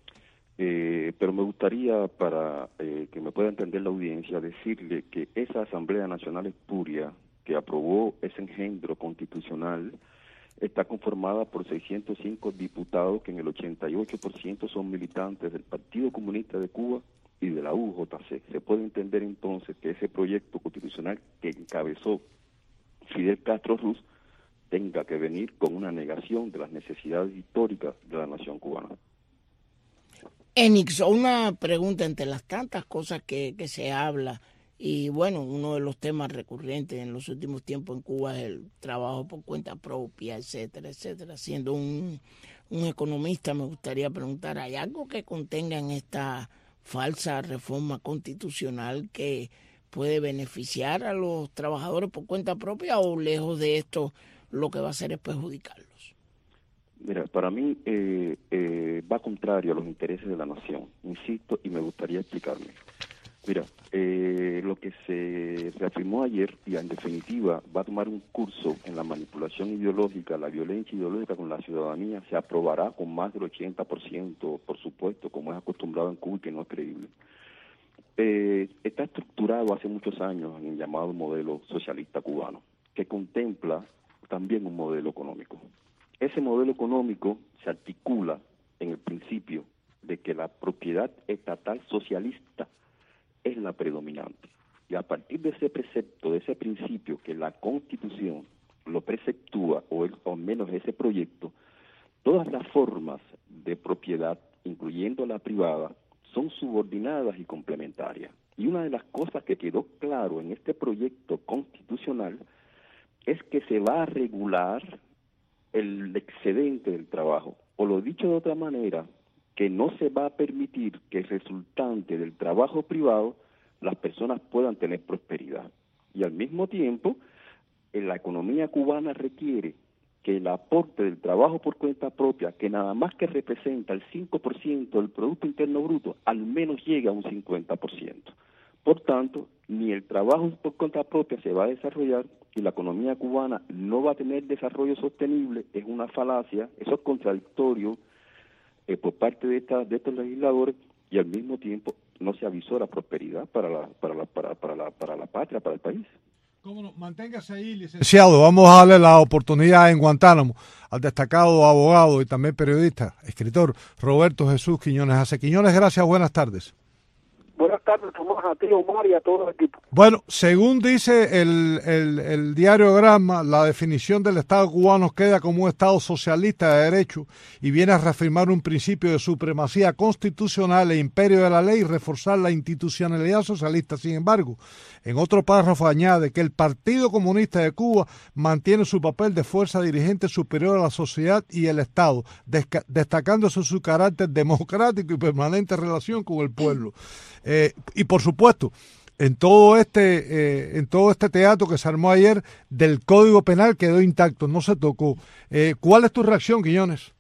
[SPEAKER 18] Eh, pero me gustaría, para eh, que me pueda entender la audiencia, decirle que esa Asamblea Nacional espuria que aprobó ese engendro constitucional está conformada por seiscientos cinco diputados que en el ochenta y ocho por ciento son militantes del Partido Comunista de Cuba y de la U J C. Se puede entender entonces que ese proyecto constitucional que encabezó Fidel Castro Ruz tenga que venir con una negación de las necesidades históricas de la nación cubana.
[SPEAKER 2] Enix, una pregunta entre las tantas cosas que, que se habla, y bueno, uno de los temas recurrentes en los últimos tiempos en Cuba es el trabajo por cuenta propia, etcétera, etcétera. Siendo un, un economista, me gustaría preguntar, ¿hay algo que contenga en esta falsa reforma constitucional que puede beneficiar a los trabajadores por cuenta propia, o lejos de esto lo que va a hacer es perjudicarlos?
[SPEAKER 18] Mira, para mí eh, eh, va contrario a los intereses de la nación, insisto, y me gustaría explicarme. Mira, eh, lo que se reafirmó ayer, y en definitiva va a tomar un curso en la manipulación ideológica, la violencia ideológica con la ciudadanía, se aprobará con más del ochenta por ciento, por supuesto, como es acostumbrado en Cuba y que no es creíble. Eh, está estructurado hace muchos años en el llamado modelo socialista cubano, que contempla también un modelo económico. Ese modelo económico se articula en el principio de que la propiedad estatal socialista es la predominante. Y a partir de ese precepto, de ese principio que la Constitución lo preceptúa, o, el, o menos ese proyecto, todas las formas de propiedad, incluyendo la privada, son subordinadas y complementarias. Y una de las cosas que quedó claro en este proyecto constitucional es que se va a regular el excedente del trabajo, o lo dicho de otra manera, que no se va a permitir que resultante del trabajo privado las personas puedan tener prosperidad. Y al mismo tiempo, en la economía cubana requiere que el aporte del trabajo por cuenta propia, que nada más que representa el cinco por ciento del Producto Interno Bruto, al menos llegue a un cincuenta por ciento. Por tanto, ni el trabajo por cuenta propia se va a desarrollar y la economía cubana no va a tener desarrollo sostenible. Es una falacia, eso es contradictorio eh, por parte de, esta, de estos legisladores, y al mismo tiempo no se avisó la prosperidad para la, para la, para, para la, para la patria, para el país.
[SPEAKER 1] ¿Cómo no? Manténgase ahí, licenciado. Vamos a darle la oportunidad en Guantánamo al destacado abogado y también periodista, escritor Roberto Jesús Quiñones Ace. Quiñones, gracias, buenas tardes.
[SPEAKER 19] Buenas tardes, Tomás, a ti, Omar, y a todo el equipo.
[SPEAKER 1] Bueno, según dice el, el, el diario Granma, la definición del Estado cubano queda como un Estado socialista de derecho y viene a reafirmar un principio de supremacía constitucional e imperio de la ley y reforzar la institucionalidad socialista. Sin embargo, en otro párrafo añade que el Partido Comunista de Cuba mantiene su papel de fuerza dirigente superior a la sociedad y el Estado, destacándose su carácter democrático y permanente relación con el pueblo. Eh, y por supuesto, en todo este eh, en todo este teatro que se armó ayer del Código Penal quedó intacto, no se tocó. Eh, ¿Cuál es tu reacción, Quiñones?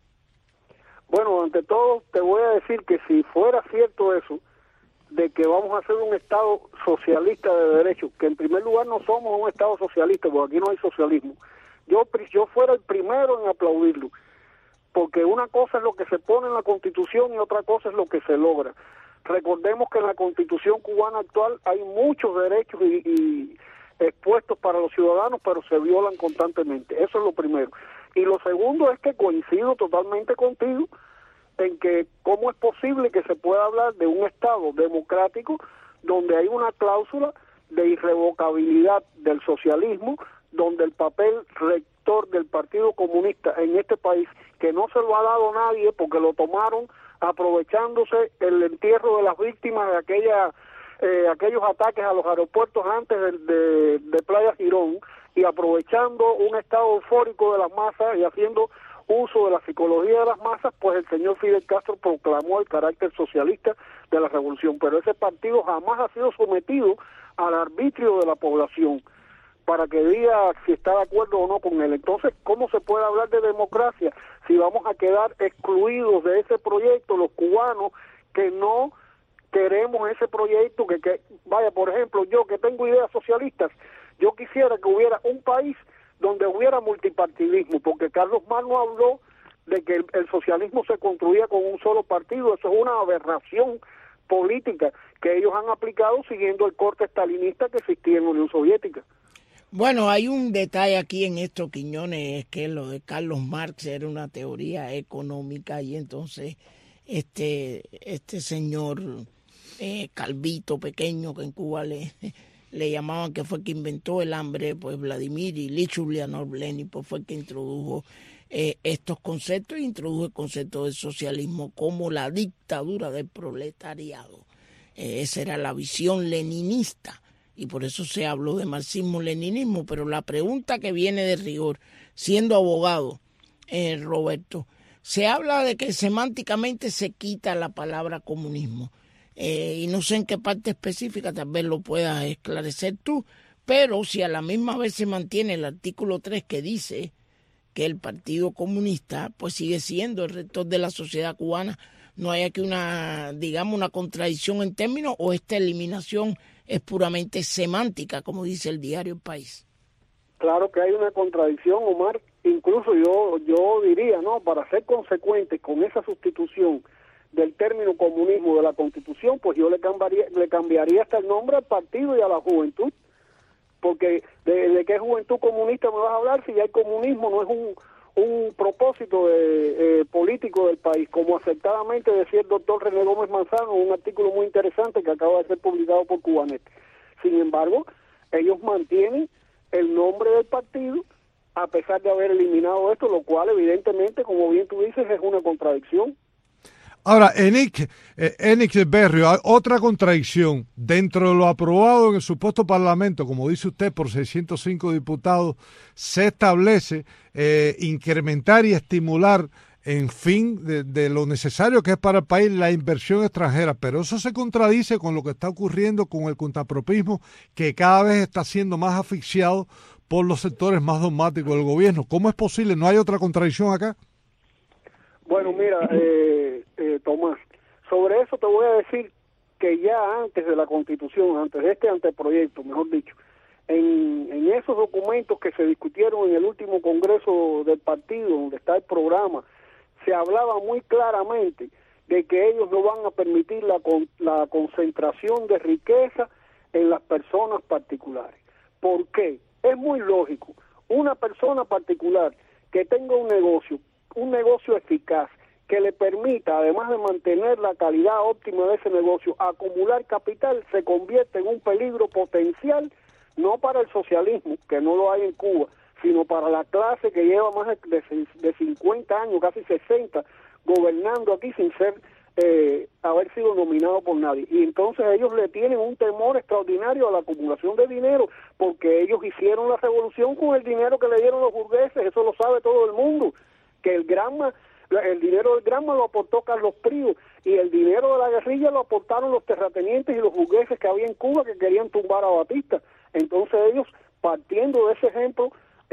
[SPEAKER 19] Bueno, ante todo te voy a decir que si fuera cierto eso, de que vamos a ser un Estado socialista de derecho, que en primer lugar no somos un Estado socialista, porque aquí no hay socialismo, yo, yo fuera el primero en aplaudirlo, porque una cosa es lo que se pone en la Constitución y otra cosa es lo que se logra. Recordemos que en la Constitución cubana actual hay muchos derechos y, y expuestos para los ciudadanos, pero se violan constantemente. Eso es lo primero. Y lo segundo es que coincido totalmente contigo en que cómo es posible que se pueda hablar de un Estado democrático donde hay una cláusula de irrevocabilidad del socialismo, donde el papel rector del Partido Comunista en este país, que no se lo ha dado nadie porque lo tomaron aprovechándose el entierro de las víctimas de aquella eh, aquellos ataques a los aeropuertos antes de, de, de Playa Girón, y aprovechando un estado eufórico de las masas y haciendo uso de la psicología de las masas, pues el señor Fidel Castro proclamó el carácter socialista de la revolución, pero ese partido jamás ha sido sometido al arbitrio de la población para que diga si está de acuerdo o no con él. Entonces, ¿cómo se puede hablar de democracia si vamos a quedar excluidos de ese proyecto los cubanos que no queremos ese proyecto? Que, que vaya, por ejemplo, yo que tengo ideas socialistas, yo quisiera que hubiera un país donde hubiera multipartidismo, porque Carlos Magno habló de que el, el socialismo se construía con un solo partido. Eso es una aberración política que ellos han aplicado siguiendo el corte estalinista que existía en la Unión Soviética.
[SPEAKER 2] Bueno, hay un detalle aquí en esto, Quiñones, es que lo de Carlos Marx era una teoría económica y entonces este, este señor eh, Calvito pequeño, que en Cuba le, le llamaban, que fue el que inventó el hambre, pues Vladimir Ilich Ulyanov Lenin, pues fue el que introdujo eh, estos conceptos, introdujo el concepto del socialismo como la dictadura del proletariado. Eh, esa era la visión leninista. Y por eso se habló de marxismo-leninismo, pero la pregunta que viene de rigor, siendo abogado, eh, Roberto, se habla de que semánticamente se quita la palabra comunismo, eh, y no sé en qué parte específica, tal vez lo puedas esclarecer tú, pero si a la misma vez se mantiene el artículo tres que dice que el Partido Comunista pues sigue siendo el rector de la sociedad cubana, ¿no hay aquí una, digamos, una contradicción en términos o esta eliminación es puramente semántica, como dice el diario El País?
[SPEAKER 19] Claro que hay una contradicción, Omar. Incluso yo yo diría, ¿no? Para ser consecuente con esa sustitución del término comunismo de la Constitución, pues yo le cambiaría, le cambiaría hasta el nombre al partido y a la juventud. Porque de, de qué juventud comunista me vas a hablar si ya el comunismo no es un, un propósito de, eh, político del país, como acertadamente decía el doctor René Gómez Manzano en un artículo muy interesante que acaba de ser publicado por Cubanet. Sin embargo, ellos mantienen el nombre del partido a pesar de haber eliminado esto, lo cual evidentemente, como bien tú dices, es una contradicción.
[SPEAKER 1] Ahora, Enic, eh, Enic Berrio, hay otra contradicción. Dentro de lo aprobado en el supuesto Parlamento, como dice usted, por seiscientos cinco diputados, se establece eh, incrementar y estimular, en fin, de, de lo necesario que es para el país la inversión extranjera. Pero eso se contradice con lo que está ocurriendo con el contrapropismo, que cada vez está siendo más asfixiado por los sectores más dogmáticos del gobierno. ¿Cómo es posible? ¿No hay otra contradicción acá?
[SPEAKER 19] Bueno, mira, eh, eh, Tomás, sobre eso te voy a decir que ya antes de la Constitución, antes de este anteproyecto, mejor dicho, en, en esos documentos que se discutieron en el último Congreso del partido, donde está el programa, se hablaba muy claramente de que ellos no van a permitir la, con, la concentración de riqueza en las personas particulares. ¿Por qué? Es muy lógico. Una persona particular que tenga un negocio, un negocio eficaz, que le permita, además de mantener la calidad óptima de ese negocio, acumular capital, se convierte en un peligro potencial, no para el socialismo, que no lo hay en Cuba, sino para la clase que lleva más de, de cincuenta años, casi sesenta, gobernando aquí sin ser eh, haber sido nominado por nadie. Y entonces ellos le tienen un temor extraordinario a la acumulación de dinero, porque ellos hicieron la revolución con el dinero que le dieron los burgueses, eso lo sabe todo el mundo, que el Granma, el dinero del Granma lo aportó Carlos Prío, y el dinero de la guerrilla lo aportaron los terratenientes y los burgueses que había en Cuba que querían tumbar a Batista. Entonces ellos, partiendo de ese ejemplo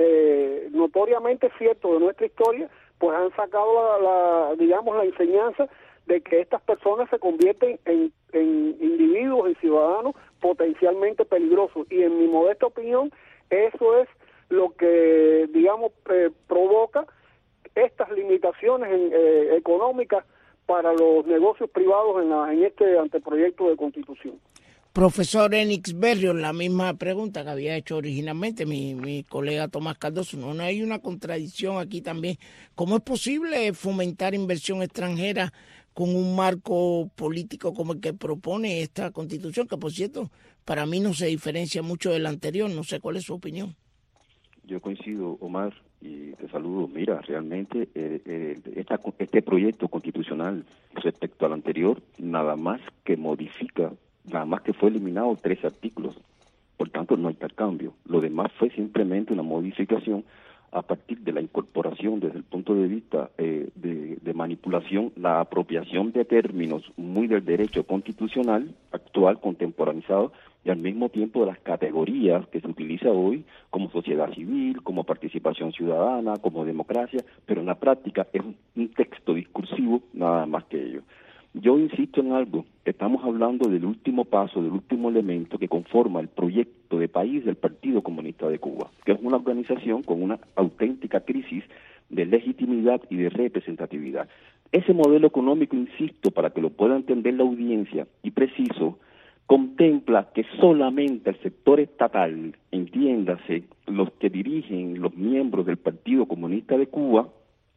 [SPEAKER 19] eh, notoriamente cierto de nuestra historia, pues han sacado la, la digamos la enseñanza de que estas personas se convierten en, en individuos, en ciudadanos potencialmente peligrosos, y en mi modesta opinión eso es lo que digamos eh, provoca estas limitaciones en, eh, económicas para los negocios privados en, la, en este anteproyecto de Constitución.
[SPEAKER 2] Profesor Enix Berrio, la misma pregunta que había hecho originalmente mi, mi colega Tomás Cardoso. ¿No, no hay una contradicción aquí también? ¿Cómo es posible fomentar inversión extranjera con un marco político como el que propone esta Constitución? Que, por cierto, para mí no se diferencia mucho del anterior. No sé cuál es su opinión.
[SPEAKER 18] Yo coincido, Omar, y te saludo. Mira, realmente eh, eh, esta, este proyecto constitucional respecto al anterior nada más que modifica, nada más que fue eliminado tres artículos, por tanto no hay tal cambio. Lo demás fue simplemente una modificación a partir de la incorporación desde el punto de vista eh, de, de manipulación, la apropiación de términos muy del derecho constitucional actual, contemporaneizado, y al mismo tiempo de las categorías que se utiliza hoy como sociedad civil, como participación ciudadana, como democracia, pero en la práctica es un texto discursivo nada más que ello. Yo insisto en algo, estamos hablando del último paso, del último elemento que conforma el proyecto de país del Partido Comunista de Cuba, que es una organización con una auténtica crisis de legitimidad y de representatividad. Ese modelo económico, insisto, para que lo pueda entender la audiencia, y preciso, contempla que solamente el sector estatal, entiéndase, los que dirigen los miembros del Partido Comunista de Cuba,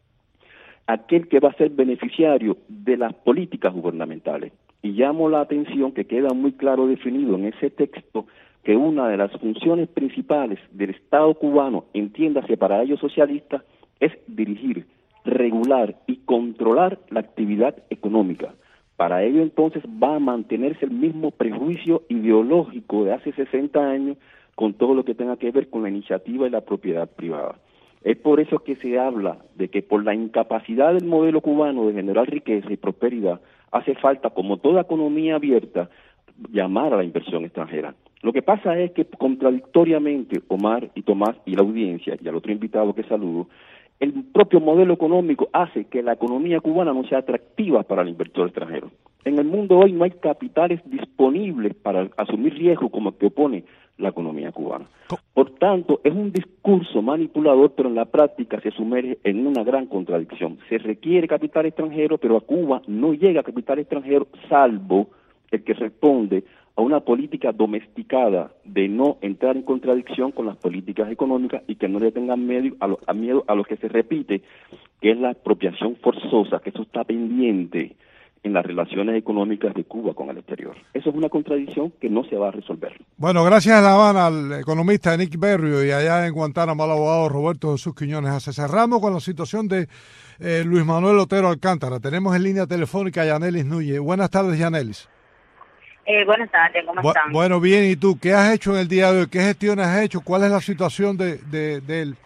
[SPEAKER 18] aquel que va a ser beneficiario de las políticas gubernamentales. Y llamo la atención que queda muy claro definido en ese texto que una de las funciones principales del Estado cubano, entiéndase para ellos socialistas, es dirigir, regular y controlar la actividad económica. Para ello entonces va a mantenerse el mismo prejuicio ideológico de hace sesenta años con todo lo que tenga que ver con la iniciativa y la propiedad privada. Es por eso que se habla de que por la incapacidad del modelo cubano de generar riqueza y prosperidad, hace falta, como toda economía abierta, llamar a la inversión extranjera. Lo que pasa es que contradictoriamente, Omar y Tomás y la audiencia y al otro invitado que saludo, el propio modelo económico hace que la economía cubana no sea atractiva para el inversor extranjero. En el mundo hoy no hay capitales disponibles para asumir riesgos como el que opone la economía cubana. Por tanto, es un discurso manipulador, pero en la práctica se sumerge en una gran contradicción. Se requiere capital extranjero, pero a Cuba no llega capital extranjero, salvo el que responde a una política domesticada de no entrar en contradicción con las políticas económicas y que no le tengan medio a, lo, a miedo a lo que se repite, que es la expropiación forzosa, que eso está pendiente en las relaciones económicas de Cuba con el exterior. Eso es una contradicción que no se va a resolver.
[SPEAKER 1] Bueno, gracias a La Habana, al economista Nick Berrio, y allá en Guantánamo al abogado Roberto Jesús Quiñones. Cerramos con la situación de eh, Luis Manuel Otero Alcántara. Tenemos en línea telefónica a Yanelis Núñez. Buenas tardes, Yanelis.
[SPEAKER 20] Eh, buenas tardes, ¿cómo
[SPEAKER 1] Bu
[SPEAKER 20] están?
[SPEAKER 1] Bueno, bien, ¿y tú? ¿Qué has hecho en el día de hoy? ¿Qué gestiones has hecho? ¿Cuál es la situación de, de, de él?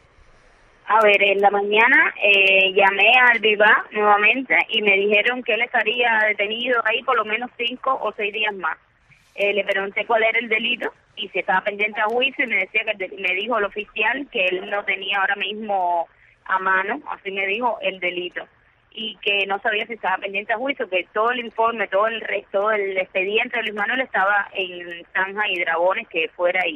[SPEAKER 20] A ver, en la mañana eh, llamé al Viva nuevamente y me dijeron que él estaría detenido ahí por lo menos cinco o seis días más. Eh, le pregunté cuál era el delito y si estaba pendiente a juicio y me decía que me dijo el oficial que él no tenía ahora mismo a mano, así me dijo, el delito. Y que no sabía si estaba pendiente a juicio, que todo el informe, todo el resto, el expediente de Luis Manuel estaba en Zanja y Dragones, que fuera ahí.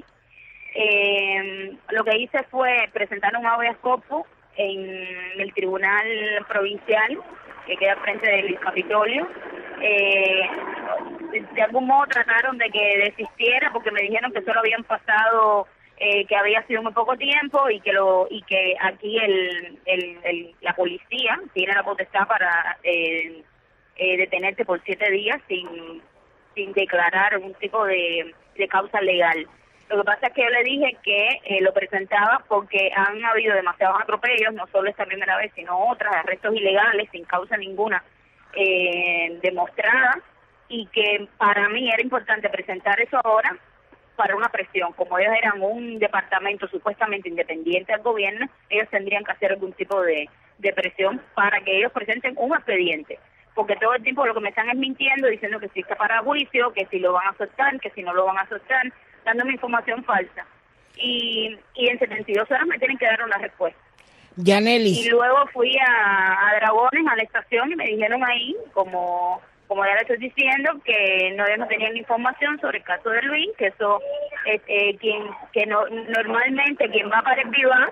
[SPEAKER 20] Eh, lo que hice fue presentar un habeas corpus en el Tribunal Provincial, que queda frente del Capitolio. Eh, de, de algún modo trataron de que desistiera, porque me dijeron que solo habían pasado... Eh, que había sido muy poco tiempo y que lo y que aquí el, el, el la policía tiene la potestad para eh, eh, detenerte por siete días sin sin declarar algún tipo de, de causa legal. Lo que pasa es que yo le dije que eh, lo presentaba porque han habido demasiados atropellos, no solo esta primera vez, sino otras, arrestos ilegales sin causa ninguna eh, demostrada, y que para mí era importante presentar eso ahora para una presión. Como ellos eran un departamento supuestamente independiente del gobierno, ellos tendrían que hacer algún tipo de, de presión para que ellos presenten un expediente, porque todo el tiempo lo que me están es mintiendo, diciendo que sí está para juicio, que si lo van a soltar, que si no lo van a soltar, dándome información falsa. Y, y en setenta y dos horas me tienen que dar una respuesta.
[SPEAKER 2] Yanelis.
[SPEAKER 20] Y luego fui a, a Dragones, a la estación, y me dijeron ahí, como... como ya le estoy diciendo, que no, no tenían información sobre el caso de Luis, que eso es eh, quien que no, normalmente quien va para el Viva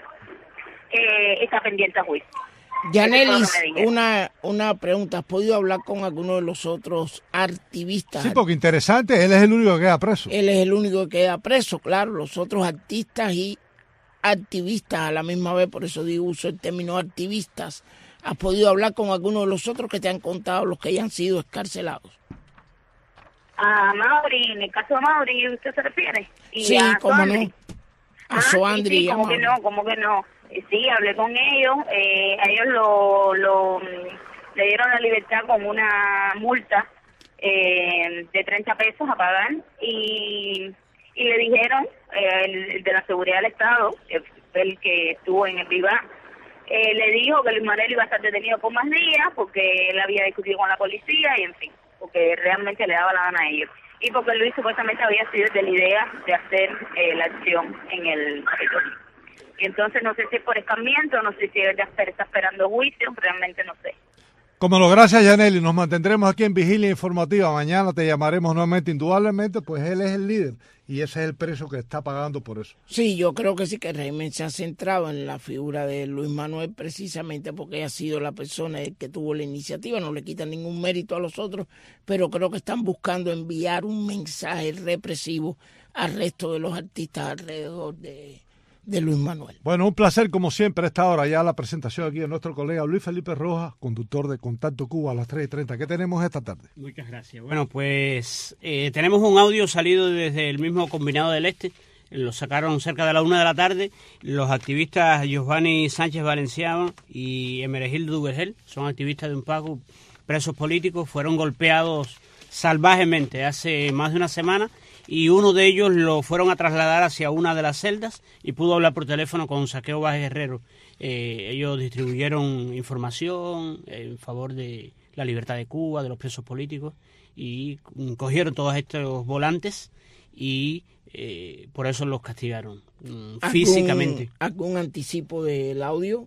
[SPEAKER 20] eh, está pendiente a juicio.
[SPEAKER 2] Yanelis, una, una pregunta, ¿has podido hablar con alguno de los otros activistas?
[SPEAKER 1] Sí, porque interesante, él es el único que queda preso.
[SPEAKER 2] Él es el único que queda preso, claro, los otros artistas y activistas a la misma vez, por eso digo, uso el término activistas. ¿Has podido hablar con alguno de los otros que te han contado, los que hayan sido escarcelados?
[SPEAKER 20] A Mauri, en el caso de Mauri, ¿usted se refiere? Y
[SPEAKER 2] sí,
[SPEAKER 20] a
[SPEAKER 2] cómo
[SPEAKER 20] Soandri.
[SPEAKER 2] no. A
[SPEAKER 20] Ah,
[SPEAKER 2] Soandri
[SPEAKER 20] sí, sí,
[SPEAKER 2] y a
[SPEAKER 20] como que
[SPEAKER 2] Mauri.
[SPEAKER 20] no, como que no. Eh, Sí, hablé con ellos, eh, a ellos lo, lo, mm, le dieron la libertad con una multa eh, de treinta pesos a pagar, y, y le dijeron, eh, el, el de la seguridad del Estado, el, el que estuvo en el Viva, eh, le dijo que Luis Manuel iba a estar detenido por más días porque él había discutido con la policía y en fin, porque realmente le daba la gana a ellos. Y porque Luis supuestamente había sido de la idea de hacer eh, la acción en el Capitolio. Y entonces no sé si es por escarmiento, no sé si él ya está esperando juicio, realmente no sé.
[SPEAKER 1] Como no, gracias, Yaneli. Nos mantendremos aquí en Vigilia Informativa. Mañana te llamaremos nuevamente. Indudablemente, pues él es el líder y ese es el precio que está pagando por eso.
[SPEAKER 2] Sí, yo creo que sí que el régimen se ha centrado en la figura de Luis Manuel precisamente porque ha sido la persona que tuvo la iniciativa. No le quitan ningún mérito a los otros, pero creo que están buscando enviar un mensaje represivo al resto de los artistas alrededor de... de Luis Manuel.
[SPEAKER 1] Bueno, un placer como siempre a esta hora ya la presentación aquí de nuestro colega Luis Felipe Rojas, conductor de Contacto Cuba a las tres y treinta. ¿Qué tenemos esta tarde?
[SPEAKER 21] Muchas gracias. Bueno, pues eh, tenemos un audio salido desde el mismo Combinado del Este. Lo sacaron cerca de la una de la tarde. Los activistas Giovanni Sánchez Valenciano y Emeregildo Duvergel, son activistas de un Paco, presos políticos, fueron golpeados salvajemente hace más de una semana. Y uno de ellos lo fueron a trasladar hacia una de las celdas y pudo hablar por teléfono con Saqueo Vázquez Guerrero. Eh, ellos distribuyeron información en favor de la libertad de Cuba, de los presos políticos, y cogieron todos estos volantes y eh, por eso los castigaron físicamente.
[SPEAKER 2] ¿Algún anticipo del audio?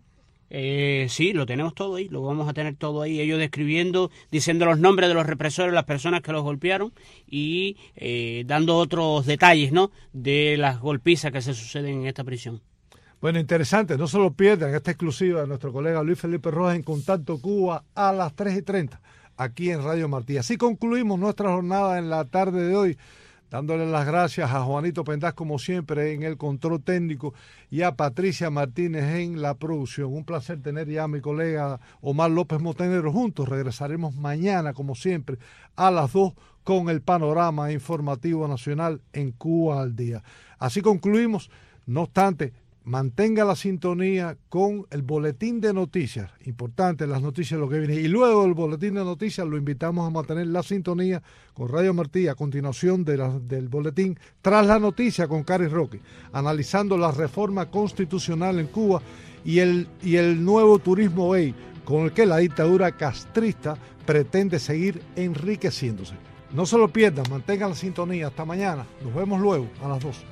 [SPEAKER 21] Eh, sí, lo tenemos todo ahí, lo vamos a tener todo ahí, ellos describiendo, diciendo los nombres de los represores, las personas que los golpearon y eh, dando otros detalles, ¿no?, de las golpizas que se suceden en esta prisión.
[SPEAKER 1] Bueno, interesante, no se lo pierdan, esta exclusiva de nuestro colega Luis Felipe Rojas en Contacto Cuba a las tres y treinta, aquí en Radio Martí. Así concluimos nuestra jornada en la tarde de hoy, dándole las gracias a Juanito Pendaz, como siempre, en el control técnico, y a Patricia Martínez en la producción. Un placer tener ya a mi colega Omar López Montenegro juntos. Regresaremos mañana, como siempre, a las dos con el panorama informativo nacional en Cuba al día. Así concluimos. No obstante, mantenga la sintonía con el boletín de noticias. Importante las noticias, lo que viene. Y luego del boletín de noticias lo invitamos a mantener la sintonía con Radio Martí a continuación de la, del boletín Tras la Noticia con Cari Roque, analizando la reforma constitucional en Cuba y el, y el nuevo turismo gay con el que la dictadura castrista pretende seguir enriqueciéndose. No se lo pierdan, mantengan la sintonía. Hasta mañana. Nos vemos luego a las dos.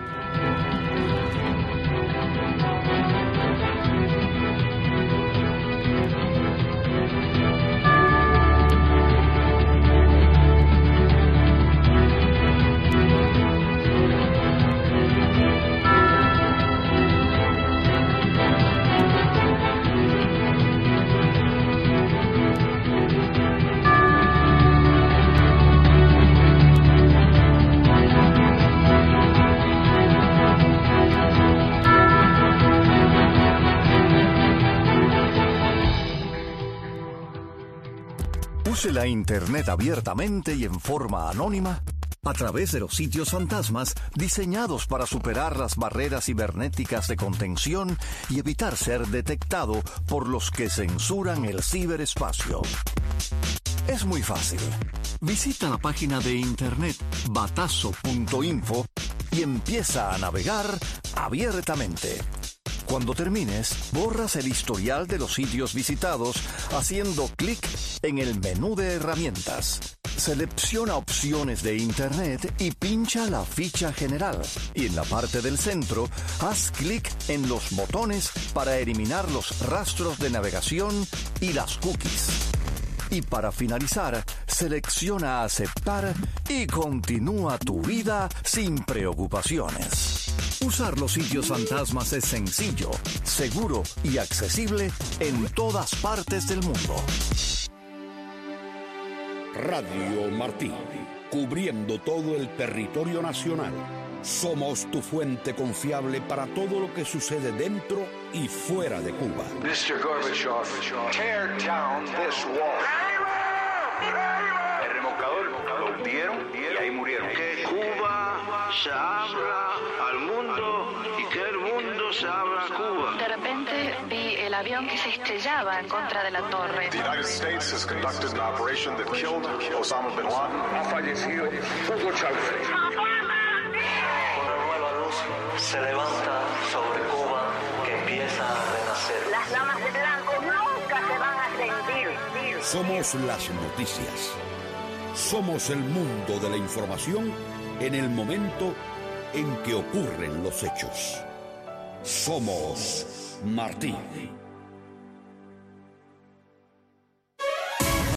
[SPEAKER 22] Use la Internet abiertamente y en forma anónima a través de los sitios fantasmas diseñados para superar las barreras cibernéticas de contención y evitar ser detectado por los que censuran el ciberespacio. Es muy fácil. Visita la página de internet batazo punto info y empieza a navegar abiertamente. Cuando termines, borras el historial de los sitios visitados haciendo clic en el menú de herramientas. Selecciona opciones de Internet y pincha la ficha general. Y en la parte del centro, haz clic en los botones para eliminar los rastros de navegación y las cookies. Y para finalizar, selecciona aceptar y continúa tu vida sin preocupaciones. Usar los sitios fantasmas es sencillo, seguro y accesible en todas partes del mundo.
[SPEAKER 23] Radio Martí, cubriendo todo el territorio nacional. Somos tu fuente confiable para todo lo que sucede dentro y fuera de Cuba.
[SPEAKER 24] mister Gorbachev, tear down this wall. El remolcador lo hundieron y ahí murieron.
[SPEAKER 25] Que Cuba se abra al mundo y que el mundo se abra a Cuba.
[SPEAKER 26] De repente vi el avión que se estrellaba en contra de la torre.
[SPEAKER 24] The United States has conducted an operation that killed Osama bin Laden. Ha fallecido Hugo Chávez.
[SPEAKER 25] Una nueva luz se levanta sobre Cuba que empieza a renacer.
[SPEAKER 27] Las damas de blanco nunca se van a rendir.
[SPEAKER 23] Somos las noticias. Somos el mundo de la información en el momento en que ocurren los hechos. Somos Martí.